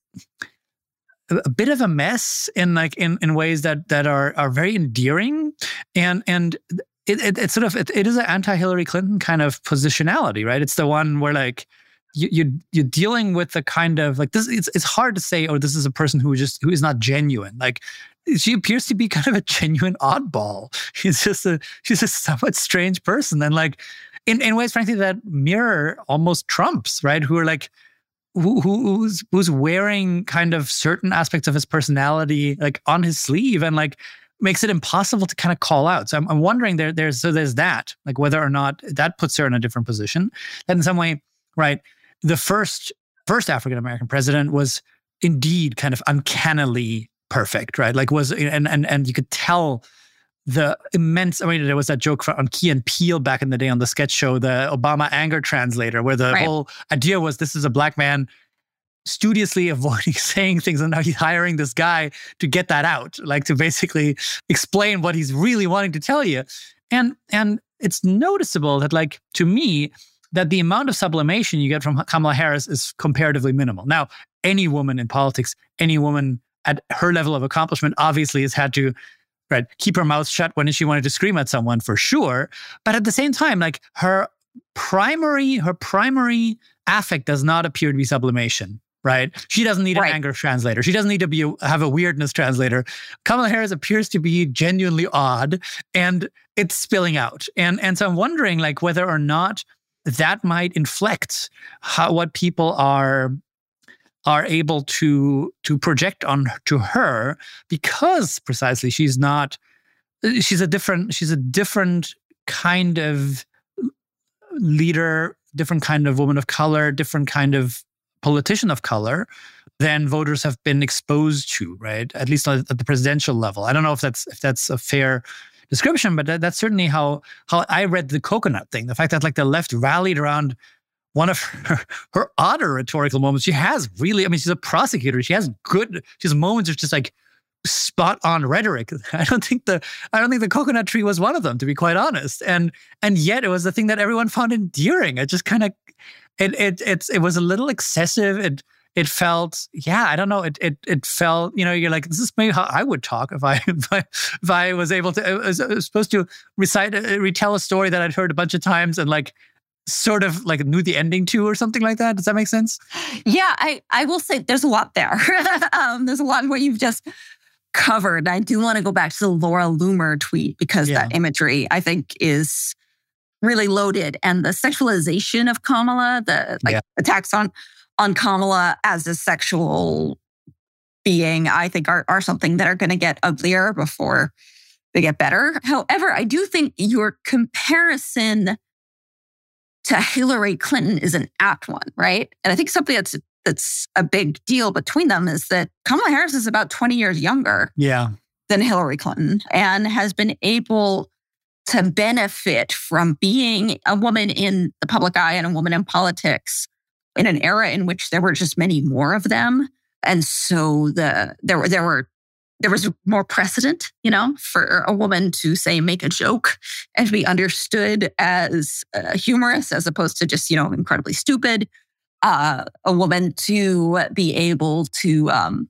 a bit of a mess in like in, in ways that that are are very endearing, and and it, it it's sort of it, it is an anti-Hillary Clinton kind of positionality, right? It's the one where like. You, you you're dealing with the kind of like this. It's it's hard to say. Oh, this is a person who just who is not genuine. Like she appears to be kind of a genuine oddball. She's just a she's a somewhat strange person, and like in, in ways, frankly, that mirror almost Trump's, right? Who are like who who's who's wearing kind of certain aspects of his personality like on his sleeve, and like makes it impossible to kind of call out. So I'm I'm wondering there there's so there's that like whether or not that puts her in a different position. That in some way, right. The first first African-American president was indeed kind of uncannily perfect, right? Like was, and and and you could tell the immense, I mean, there was that joke on Key and Peele back in the day on the sketch show, the Obama anger translator, where the right. whole idea was this is a black man studiously avoiding saying things, and now he's hiring this guy to get that out, like to basically explain what he's really wanting to tell you. And and it's noticeable that, like, to me, that the amount of sublimation you get from Kamala Harris is comparatively minimal. Now, any woman in politics, any woman at her level of accomplishment obviously has had to right, keep her mouth shut when she wanted to scream at someone, for sure. But at the same time, like her primary, her primary affect does not appear to be sublimation, right? She doesn't need an right. anger translator. She doesn't need to be have a weirdness translator. Kamala Harris appears to be genuinely odd, and it's spilling out. And, and so I'm wondering, like, whether or not that might inflect how what people are are able to to project on to her, because precisely she's not she's a different she's a different kind of leader, different kind of woman of color, different kind of politician of color than voters have been exposed to, right? At least at the presidential level. I don't know if that's if that's a fair description, but that, that's certainly how how I read the coconut thing. The fact that like the left rallied around one of her, her odder rhetorical moments. She has really, I mean, she's a prosecutor. She has good, she has moments of just like spot on rhetoric. I don't think the I don't think the coconut tree was one of them, to be quite honest. And and yet it was the thing that everyone found endearing. It just kind of it it it's it was a little excessive. It It felt, yeah, I don't know. It it it felt, you know, you're like, this is maybe how I would talk if I if I, if I was able to, I was, I was supposed to recite, uh, retell a story that I'd heard a bunch of times and like sort of like knew the ending to or something like that. Does that make sense? Yeah, I, I will say there's a lot there. um, there's a lot in what you've just covered. I do want to go back to the Laura Loomer tweet, because yeah. that imagery, I think, is really loaded. And the sexualization of Kamala, the like yeah. attacks on on Kamala as a sexual being, I think are, are something that are going to get uglier before they get better. However, I do think your comparison to Hillary Clinton is an apt one, right? And I think something that's that's a big deal between them is that Kamala Harris is about twenty years younger yeah. than Hillary Clinton, and has been able to benefit from being a woman in the public eye and a woman in politics in an era in which there were just many more of them. And so the there were there were there was more precedent, you know, for a woman to say make a joke and to be understood as uh, humorous as opposed to just, you know, incredibly stupid. Uh, a woman to be able to um,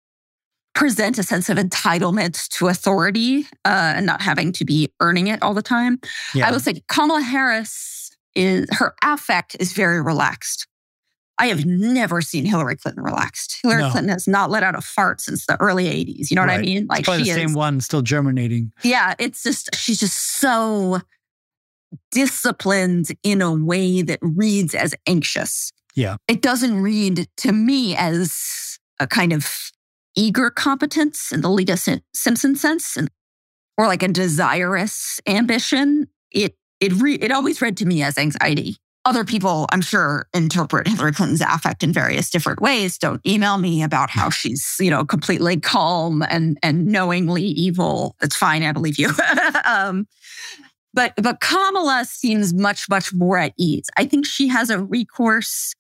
present a sense of entitlement to authority uh, and not having to be earning it all the time. Yeah. I will say Kamala Harris is her affect is very relaxed. I have never seen Hillary Clinton relaxed. Hillary No. Clinton has not let out a fart since the early eighties. You know what I Right. mean? Like It's probably she the is. same one still germinating. Yeah, it's just, she's just so disciplined in a way that reads as anxious. Yeah. It doesn't read to me as a kind of eager competence in the Lita Sim- Simpson sense, and, or like a desirous ambition. It it re- it always read to me as anxiety. Other people, I'm sure, interpret Hillary Clinton's affect in various different ways. Don't email me about how she's, you know, completely calm and and knowingly evil. It's fine, I believe you. um, but but Kamala seems much much more at ease. I think she has a recourse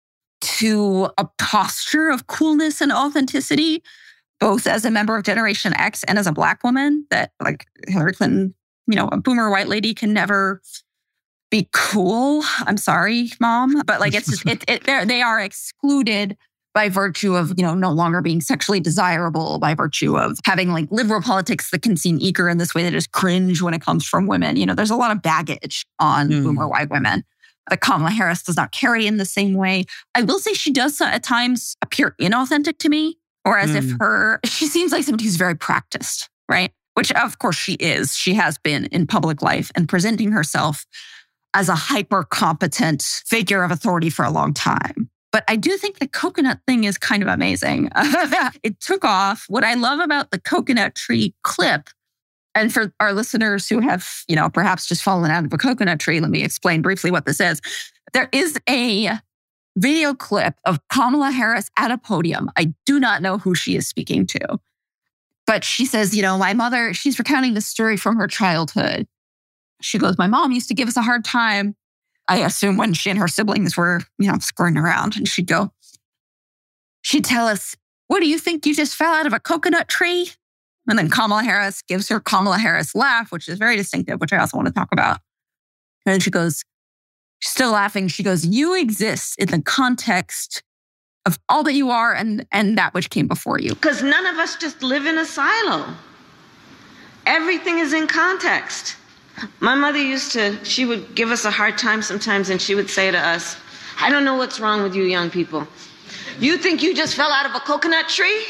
to a posture of coolness and authenticity, both as a member of Generation X and as a Black woman, that like Hillary Clinton, you know, a boomer white lady can never be cool. I'm sorry, Mom. But like, it's just, it, it, they are excluded by virtue of, you know, no longer being sexually desirable, by virtue of having like liberal politics that can seem eager in this way that is cringe when it comes from women. You know, there's a lot of baggage on Mm. boomer white women that Kamala Harris does not carry in the same way. I will say she does at times appear inauthentic to me, or as if Mm. her, she seems like somebody who's very practiced, right? Which of course she is. She has been in public life and presenting herself as a hyper competent figure of authority for a long time. But I do think the coconut thing is kind of amazing. It took off. What I love about the coconut tree clip, and for our listeners who have, you know, perhaps just fallen out of a coconut tree, let me explain briefly what this is. There is a video clip of Kamala Harris at a podium. I do not know who she is speaking to, but she says, you know, my mother, she's recounting the story from her childhood. She goes, my mom used to give us a hard time. I assume when she and her siblings were, you know, screwing around, and she'd go, she'd tell us, what do you think? You just fell out of a coconut tree? And then Kamala Harris gives her Kamala Harris laugh, which is very distinctive, which I also want to talk about. And then she goes, she's still laughing. She goes, you exist in the context of all that you are and, and that which came before you. Because none of us just live in a silo. Everything is in context. My mother used to, she would give us a hard time sometimes, and she would say to us, I don't know what's wrong with you young people. You think you just fell out of a coconut tree?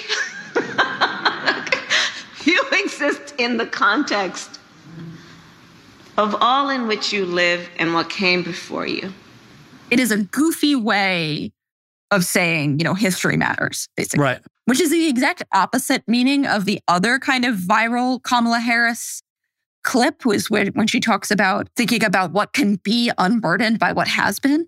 You exist in the context of all in which you live and what came before you. It is a goofy way of saying, you know, history matters, basically. Right. Which is the exact opposite meaning of the other kind of viral Kamala Harris clip, was where, when she talks about thinking about what can be unburdened by what has been.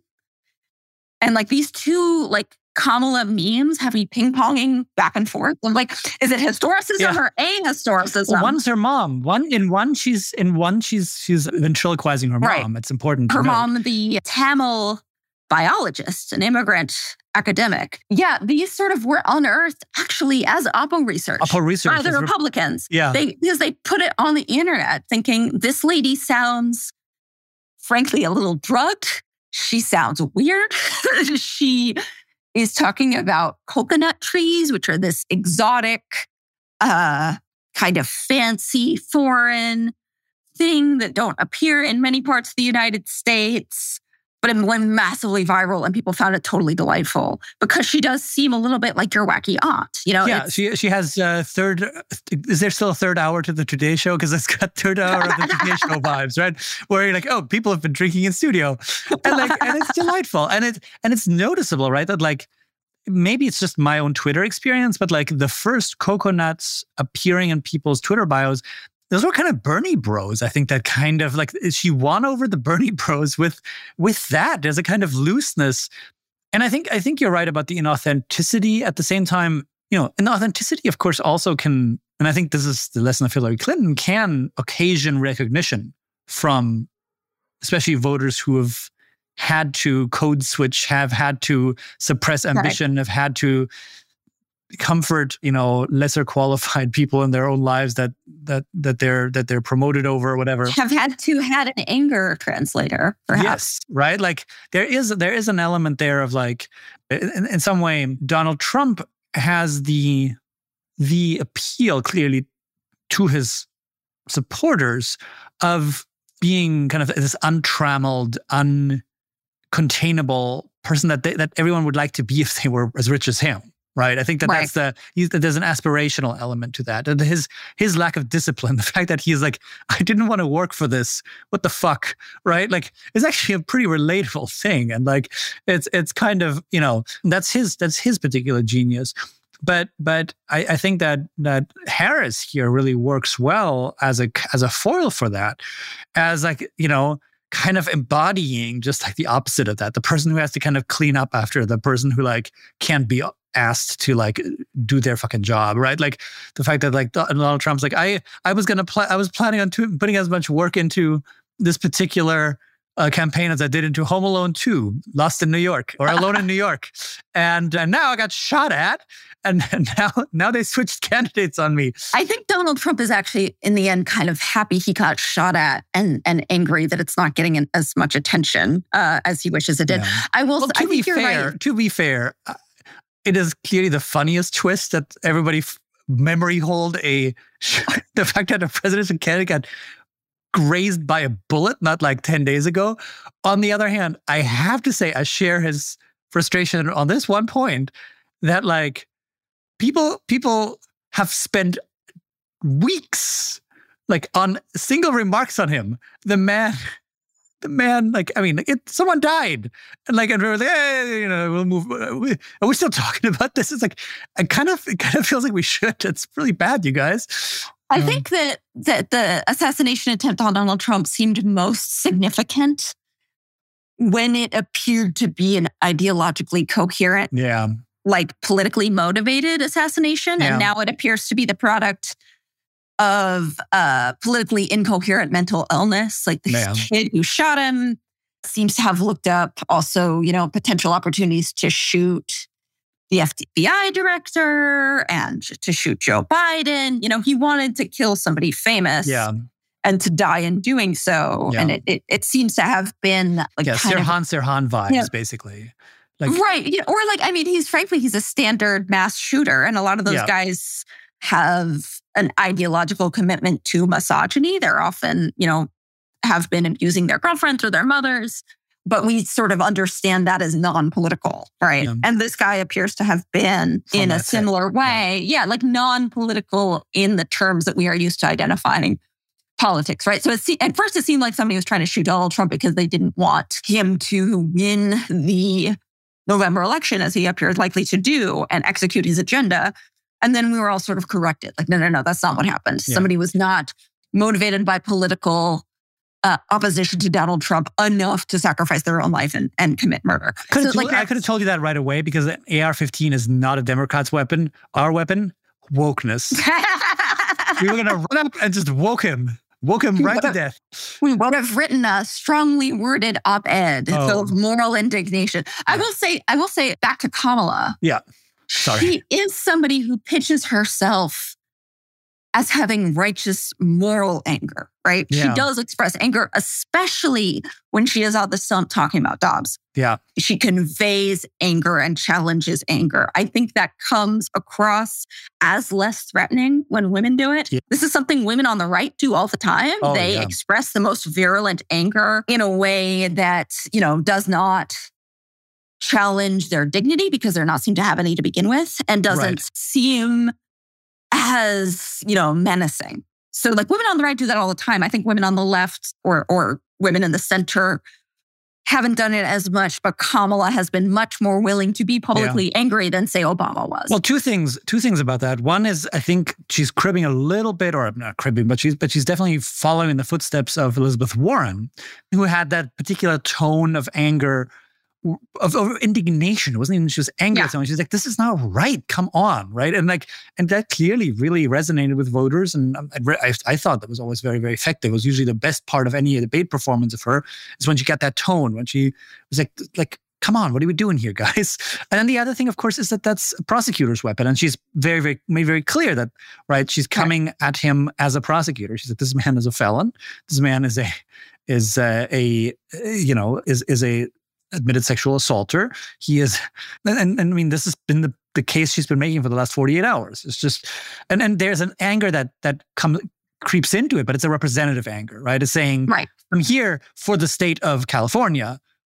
And like these two, like, Kamala memes have me ping-ponging back and forth. I'm like, is it historicism Yeah. or ahistoricism? Well, one's her mom. One in one, she's in one, she's she's ventriloquizing her Right. mom. It's important. To Her note. mom, the Tamil biologist, an immigrant academic. Yeah, these sort of were unearthed actually as Oppo research. Oppo research by the is re- Republicans. Yeah. They, because they put it on the internet thinking this lady sounds, frankly, a little drugged. She sounds weird. She is talking about coconut trees, which are this exotic, uh, kind of fancy foreign thing that don't appear in many parts of the United States, but it went massively viral and people found it totally delightful because she does seem a little bit like your wacky aunt. You know, Yeah, it's- she she has uh, third. Is there still a third hour to the Today Show? Because it's got third hour of the Today Show vibes, right? Where you're like, oh, people have been drinking in studio, and like, and it's delightful, and it and it's noticeable, right? That like maybe it's just my own Twitter experience, but like the first coconuts appearing in people's Twitter bios, those were kind of Bernie bros. I think that kind of like she won over the Bernie bros with with that. There's a kind of looseness. And I think I think you're right about the inauthenticity. At the same time, you know, inauthenticity, of course, also can, and I think this is the lesson of Hillary Clinton, can occasion recognition from especially voters who have had to code switch, have had to suppress ambition, right. have had to comfort, you know, lesser qualified people in their own lives that that that they're that they're promoted over or whatever. Have had to had an anger translator, perhaps. Yes, right. Like there is there is an element there of like, in, in some way, Donald Trump has the the appeal clearly to his supporters of being kind of this untrammeled, uncontainable person that they, that everyone would like to be if they were as rich as him. Right. I think that Right. that's the, he's, that there's an aspirational element to that. And his, his lack of discipline, the fact that he's like, I didn't want to work for this. What the fuck? Right. Like, it's actually a pretty relatable thing. And like, it's, it's kind of, you know, that's his, that's his particular genius. But, but I, I think that, that Harris here really works well as a, as a foil for that, as like, you know, kind of embodying just like the opposite of that. The person who has to kind of clean up after the person who like can't be asked to like do their fucking job, right? Like the fact that like Donald Trump's like, I, I was gonna, pl- I was planning on to, putting as much work into this particular uh, campaign as I did into Home Alone two, Lost in New York, or Alone in New York, and uh, now I got shot at, and, and now now they switched candidates on me. I think Donald Trump is actually, in the end, kind of happy he got shot at and and angry that it's not getting as much attention uh, as he wishes it did. Yeah. I will. Well, I to be think you're fair, right. to be fair. Uh, It is clearly the funniest twist that everybody f- memory hold a the fact that a presidential candidate got grazed by a bullet not like ten days ago. On the other hand, I have to say I share his frustration on this one point that like people people have spent weeks like on single remarks on him. The man The man, like, I mean, it, someone died. And like, and we were like, hey, you know, we'll move. We, are we still talking about this? It's like, I kind of, it kind of feels like we should. It's really bad, you guys. I Um, think that that the assassination attempt on Donald Trump seemed most significant when it appeared to be an ideologically coherent, Yeah. like politically motivated assassination, Yeah. and now it appears to be the product of uh, politically incoherent mental illness. Like this Yeah. kid who shot him seems to have looked up also, you know, potential opportunities to shoot the F B I director and to shoot Joe Biden. You know, he wanted to kill somebody famous Yeah. and to die in doing so. Yeah. And it, it it seems to have been like Yeah. kind of Sirhan Sirhan vibes, Yeah. basically. Like, right. You know, or like, I mean, he's frankly, he's a standard mass shooter. And a lot of those Yeah. guys have an ideological commitment to misogyny. They're often, you know, have been abusing their girlfriends or their mothers. But we sort of understand that as non-political, right? Yeah. And this guy appears to have been From in a that set. similar way. Yeah. like non-political in the terms that we are used to identifying politics, right? So it se- at first it seemed like somebody was trying to shoot Donald Trump because they didn't want him to win the November election, as he appears likely to do, and execute his agenda. And then we were all sort of corrected. Like, no, no, no, that's not what happened. Yeah. Somebody was not motivated by political uh, opposition to Donald Trump enough to sacrifice their own life and, and commit murder. Could So, have told- like, I could have told you that right away because an A R fifteen is not a Democrat's weapon. Our weapon, wokeness. We were going to run up and just woke him. Woke him right to death. we would have written a strongly worded op-ed Oh. full of moral indignation. I will say, I will say back to Kamala. Yeah. Sorry. She is somebody who pitches herself as having righteous moral anger, right? Yeah. She does express anger, especially when she is on the stump talking about Dobbs. Yeah. She conveys anger and challenges anger. I think that comes across as less threatening when women do it. Yeah. This is something women on the right do all the time. Oh, they yeah. express the most virulent anger in a way that, you know, does not challenge their dignity because they're not seen to have any to begin with, and doesn't Right. seem as, you know, menacing. So like women on the right do that all the time. I think women on the left or or women in the center haven't done it as much, but Kamala has been much more willing to be publicly angry than, say, Obama was. Well, two things. Two things about that. One is, I think she's cribbing a little bit, or not cribbing, but she's but she's definitely following in the footsteps of Elizabeth Warren, who had that particular tone of anger, of, of indignation. It wasn't even she was angry Yeah. at someone. She's like, "This is not right. Come on, right?" And like, and that clearly really resonated with voters. And um, I, re- I, I thought that was always very, very effective. It was usually the best part of any debate performance of her is when she got that tone, when she was like, like. Come on, what are we doing here, guys? And then the other thing, of course, is that that's a prosecutor's weapon. And she's very, very made very clear that, right, she's coming right. at him as a prosecutor. She said, this man is a felon. This man is a, is a, a you know, is is a admitted sexual assaulter. He is, and, and, and I mean, this has been the, the case she's been making for the last forty-eight hours. It's just, and, and there's an anger that, that comes, creeps into it, but it's a representative anger, right? It's saying, right. I'm here for the state of California,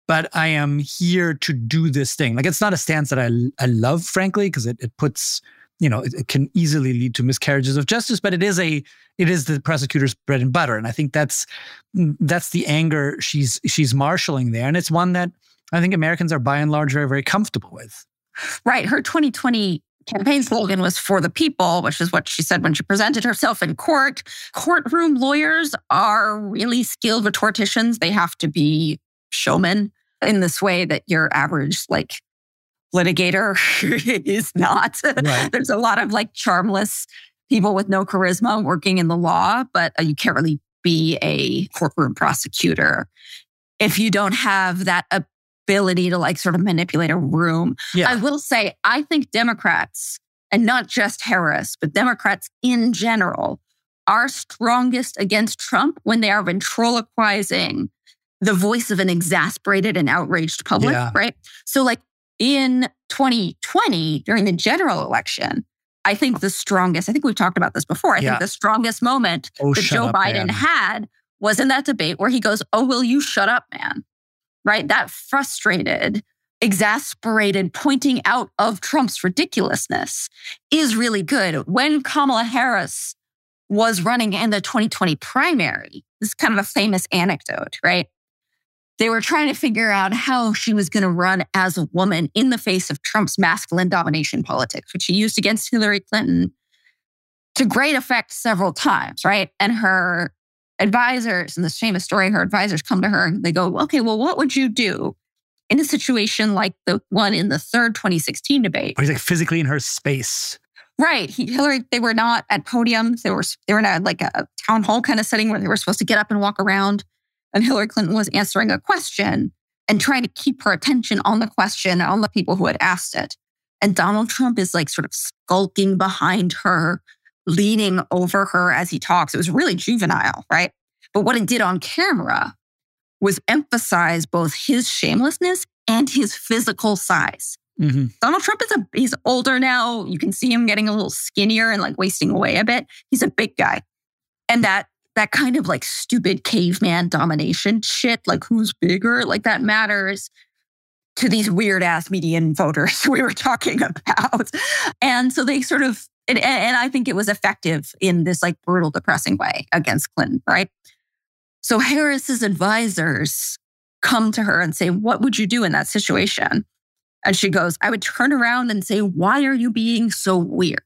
but I am here to do this thing. Like, it's not a stance that I, I love, frankly, because it, it puts, you know, it, it can easily lead to miscarriages of justice, but it is a, it is the prosecutor's bread and butter. And I think that's, that's the anger she's, she's marshaling there. And it's one that I think Americans are by and large very, very comfortable with. Right. Her twenty twenty campaign slogan was "for the people," which is what she said when she presented herself in court. Courtroom lawyers are really skilled rhetoricians. They have to be showmen in this way that your average like litigator is not. Right. There's a lot of like charmless people with no charisma working in the law, but you can't really be a courtroom prosecutor if you don't have that ability to like sort of manipulate a room. Yeah. I will say, I think Democrats, and not just Harris, but Democrats in general, are strongest against Trump when they are ventriloquizing the voice of an exasperated and outraged public, yeah. right? So like in twenty twenty, during the general election, I think the strongest, I think we've talked about this before, I yeah. think the strongest moment oh, that Joe up, Biden man. had was in that debate where he goes, "Oh, will you shut up, man?" Right? That frustrated, exasperated pointing out of Trump's ridiculousness is really good. When Kamala Harris was running in the twenty twenty primary, this is kind of a famous anecdote, right? They were trying to figure out how she was going to run as a woman in the face of Trump's masculine domination politics, which he used against Hillary Clinton to great effect several times, right? And her advisors, in this famous story, her advisors come to her and they go, "Okay, well, what would you do in a situation like the one in the third twenty sixteen debate?" He's like physically in her space. Right. He, Hillary, they were not at podiums. They were, they were in a, like a town hall kind of setting where they were supposed to get up and walk around. And Hillary Clinton was answering a question and trying to keep her attention on the question, on the people who had asked it. And Donald Trump is like sort of skulking behind her, leaning over her as he talks. It was really juvenile, right? But what it did on camera was emphasize both his shamelessness and his physical size. Mm-hmm. Donald Trump is a, he's older now. You can see him getting a little skinnier and like wasting away a bit. He's a big guy. And that that kind of like stupid caveman domination shit, like who's bigger, like that matters to these weird ass median voters we were talking about. And so they sort of, and, and I think it was effective in this like brutal, depressing way against Clinton, right? So Harris's advisors come to her and say, "What would you do in that situation?" And she goes, "I would turn around and say, 'Why are you being so weird?'"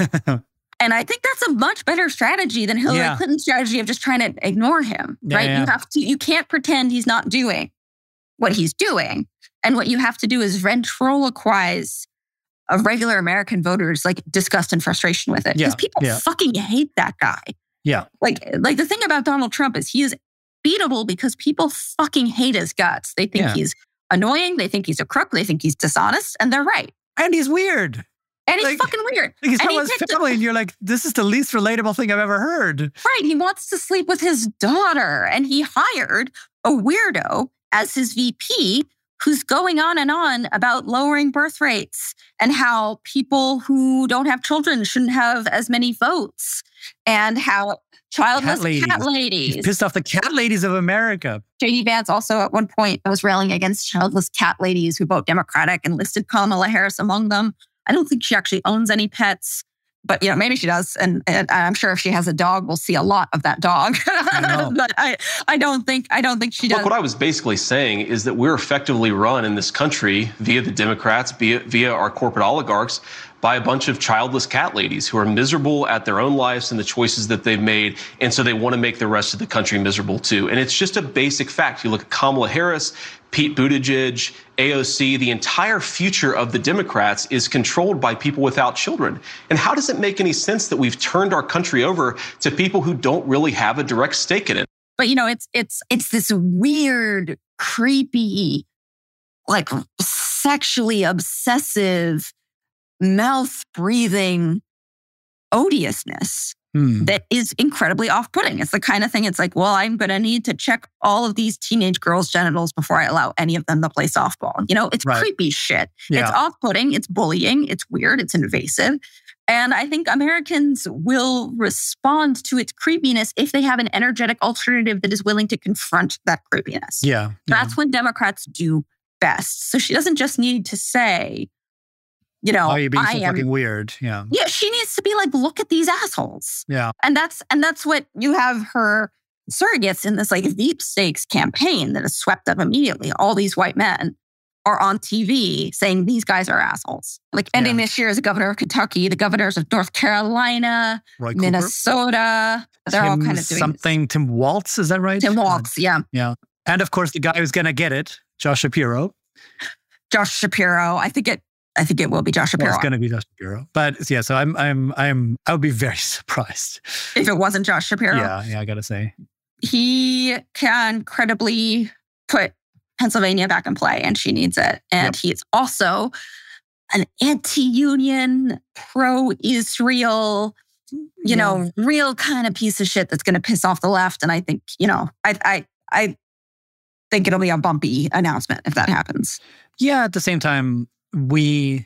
And I think that's a much better strategy than Hillary yeah. Clinton's strategy of just trying to ignore him, yeah, right? Yeah. You have to, you can't pretend he's not doing what he's doing. And what you have to do is ventriloquize of regular American voters, like disgust and frustration with it. Because yeah. people yeah. fucking hate that guy. Yeah. Like, like the thing about Donald Trump is he is beatable because people fucking hate his guts. They think yeah. he's annoying. They think he's a crook. They think he's dishonest. And they're right. And he's weird. And he's like, fucking weird. Like he's and someone's he family, a, and you're like, this is the least relatable thing I've ever heard. Right. He wants to sleep with his daughter, and he hired a weirdo as his V P who's going on and on about lowering birth rates and how people who don't have children shouldn't have as many votes and how childless cat ladies. Cat ladies. He's pissed off the cat ladies of America. J D Vance also at one point was railing against childless cat ladies who vote Democratic and listed Kamala Harris among them. I don't think she actually owns any pets, but you know, maybe she does. And, and I'm sure if she has a dog, we'll see a lot of that dog. I but I, I don't think, I don't think she does. Look, what I was basically saying is that we're effectively run in this country via the Democrats, via, via our corporate oligarchs, by a bunch of childless cat ladies who are miserable at their own lives and the choices that they've made. And so they want to make the rest of the country miserable too. And it's just a basic fact. You look at Kamala Harris, Pete Buttigieg, A O C, the entire future of the Democrats is controlled by people without children. And how does it make any sense that we've turned our country over to people who don't really have a direct stake in it? But, you know, it's it's it's this weird, creepy, like sexually obsessive, mouth-breathing odiousness hmm. that is incredibly off-putting. It's the kind of thing, it's like, well, I'm going to need to check all of these teenage girls' genitals before I allow any of them to play softball. You know, it's right. creepy shit. Yeah. It's off-putting, it's bullying, it's weird, it's invasive. And I think Americans will respond to its creepiness if they have an energetic alternative that is willing to confront that creepiness. Yeah. yeah. That's when Democrats do best. So she doesn't just need to say, you know, Why are you being I so am fucking weird? Yeah. Yeah, she needs to be like, look at these assholes. Yeah. And that's and that's what you have her surrogates in this like Veep stakes campaign that is swept up immediately. All these white men are on T V saying these guys are assholes. Like ending Yeah. this year as the governor of Kentucky, the governors of North Carolina, Roy Cooper. Minnesota. They're all Tim kind of doing something. Tim Waltz, is that right? Tim Waltz, yeah. Yeah. And of course, the guy who's going to get it, Josh Shapiro. Josh Shapiro. I think it I think it will be Josh Well, Shapiro. it's going to be Josh Shapiro. But yeah, so I'm, I'm, I'm, I would be very surprised. If it wasn't Josh Shapiro. Yeah, yeah, I got to say. He can credibly put Pennsylvania back in play, and she needs it. And Yep. he's also an anti-union, pro-Israel, you Yeah. know, real kind of piece of shit that's going to piss off the left. And I think, you know, I, I, I think it'll be a bumpy announcement if that happens. Yeah, at the same time, we,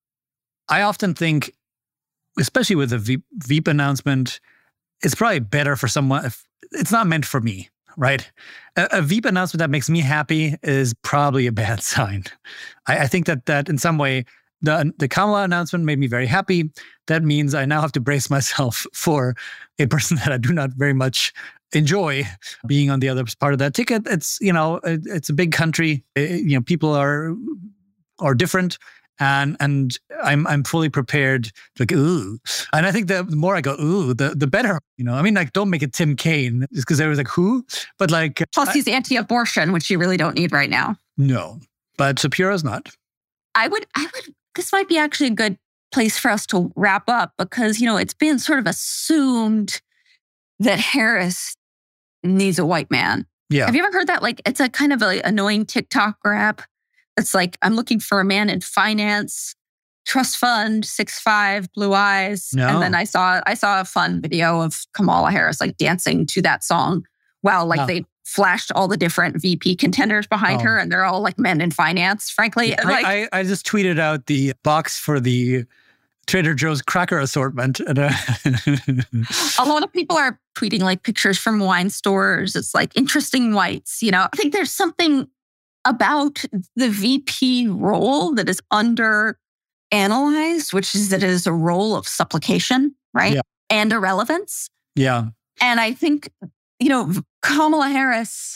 I often think, especially with the Veep, Veep announcement, it's probably better for someone, if it's not meant for me, right? A, a Veep announcement that makes me happy is probably a bad sign. I, I think that that in some way, the, the Kamala announcement made me very happy. That means I now have to brace myself for a person that I do not very much enjoy being on the other part of that ticket. It's, you know, it, it's a big country. It, you know, people are are different. And and I'm I'm fully prepared to like, ooh. And I think the more I go, ooh, the, the better. You know, I mean, like, don't make it Tim Kaine just because everyone's like, who? But like, Plus, I, he's anti-abortion, which you really don't need right now. no. But Shapiro's not. I would, I would, this might be actually a good place for us to wrap up because, you know, it's been sort of assumed that Harris needs a white man. Yeah. Have you ever heard that? Like, it's a kind of a annoying TikTok rap. It's like, I'm looking for a man in finance, trust fund, six five, blue eyes. No. And then I saw, I saw a fun video of Kamala Harris like dancing to that song while like Wow. they flashed all the different V P contenders behind Oh. her, and they're all like men in finance, frankly. I, like, I, I just tweeted out the box for the Trader Joe's cracker assortment. And, uh, a lot of people are tweeting like pictures from wine stores. It's like interesting whites, you know. I think there's something about the V P role that is under analyzed, which is that it is a role of supplication, right? Yeah. And irrelevance. yeah. And I think, you know, Kamala Harris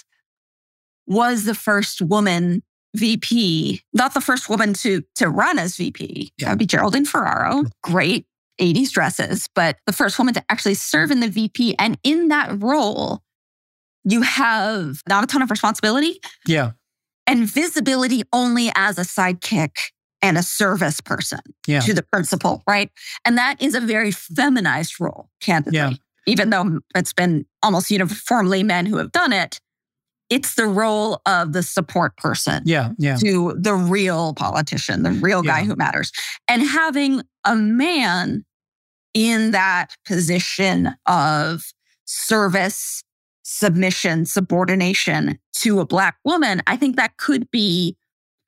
was the first woman V P, not the first woman to to run as V P. Yeah. That would be Geraldine Ferraro. Great eighties dresses, but the first woman to actually serve in the V P. And in that role, you have not a ton of responsibility Yeah. and visibility only as a sidekick and a service person Yeah. to the principal, right? And that is a very feminized role, candidly. Yeah. Even though it's been almost uniformly men who have done it, it's the role of the support person Yeah. Yeah. to the real politician, the real guy Yeah. who matters. And having a man in that position of service, submission, subordination to a Black woman, I think that could be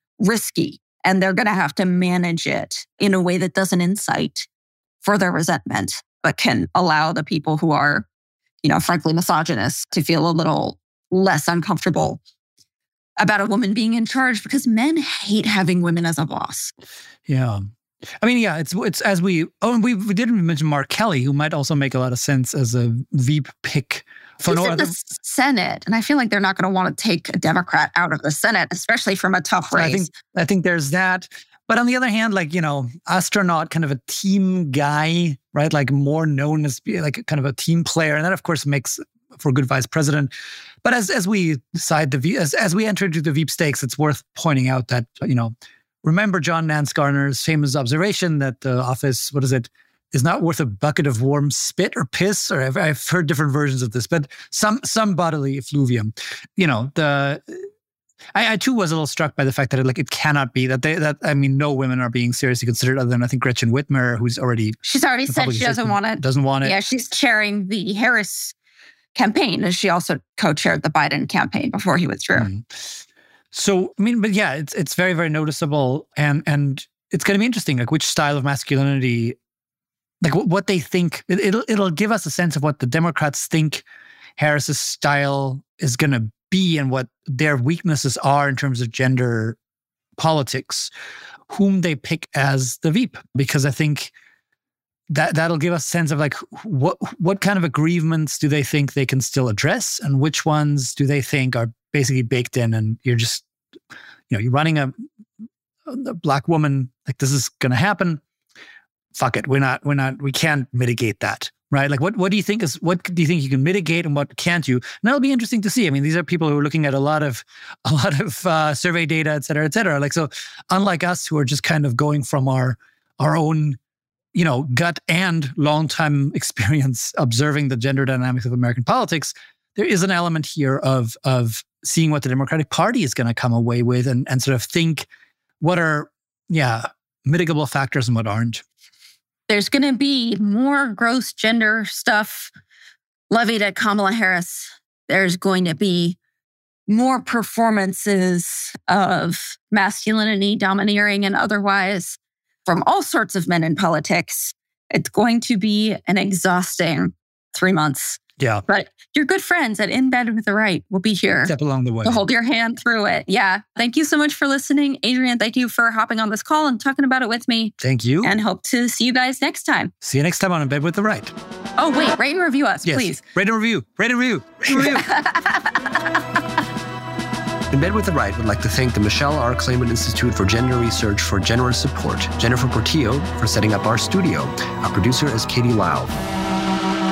risky. And they're going to have to manage it in a way that doesn't incite further resentment, but can allow the people who are, you know, frankly misogynist to feel a little less uncomfortable about a woman being in charge, because men hate having women as a boss. Yeah. I mean, yeah, it's it's as we, oh, and we, we didn't mention Mark Kelly, who might also make a lot of sense as a Veep pick. For He's no in other, the Senate, and I feel like they're not going to want to take a Democrat out of the Senate, especially from a tough race. I think I think there's that. But on the other hand, like, you know, astronaut, kind of a team guy, right? Like more known as like kind of a team player. And that, of course, makes for a good vice president. But as as we decide the as as we enter into the Veep stakes, it's worth pointing out that, you know, remember John Nance Garner's famous observation that the office, what is it, is not worth a bucket of warm spit or piss, or I've, I've heard different versions of this, but some some bodily effluvium. You know, the I, I too was a little struck by the fact that it, like it cannot be that they that I mean no women are being seriously considered other than I think Gretchen Whitmer, who's already she's already said she doesn't want it. Doesn't want it. Yeah, she's chairing the Harris campaign, and she also co-chaired the Biden campaign before he withdrew. Mm. So I mean, but yeah, it's it's very very noticeable, and and it's going to be interesting, like which style of masculinity like what they think. It, it'll it'll give us a sense of what the Democrats think Harris's style is going to be and what their weaknesses are in terms of gender politics, whom they pick as the V P. Because I think that that'll give us a sense of like what what kind of aggrievements do they think they can still address, and which ones do they think are basically baked in, and you're just, you know, you're running a, a black woman, like this is going to happen. Fuck it, we're not, we're not, we can't mitigate that, right? Like, what what do you think is, what do you think you can mitigate, and what can't you? And that'll be interesting to see. I mean, these are people who are looking at a lot of a lot of uh, survey data, et cetera, et cetera. Like, so unlike us, who are just kind of going from our our own, you know, gut and long-time experience observing the gender dynamics of American politics, there is an element here of of seeing what the Democratic Party is going to come away with, and and sort of think what are, yeah, mitigable factors and what aren't. There's going to be more gross gender stuff levied at Kamala Harris. There's going to be more performances of masculinity, domineering and otherwise, from all sorts of men in politics. It's going to be an exhausting three months. Yeah. But your good friends at In Bed with the Right will be here Step along the way to hold your hand through it. Yeah. Thank you so much for listening. Adrian, thank you for hopping on this call and talking about it with me. Thank you. And hope to see you guys next time. See you next time on In Bed with the Right. Oh, wait, rate and review us, yes. please. Rate and review. Rate and review. Rate and review. In Bed with the Right would like to thank the Michelle R. Klayman Institute for Gender Research for generous support, Jennifer Portillo for setting up our studio. Our producer is Katie Lau.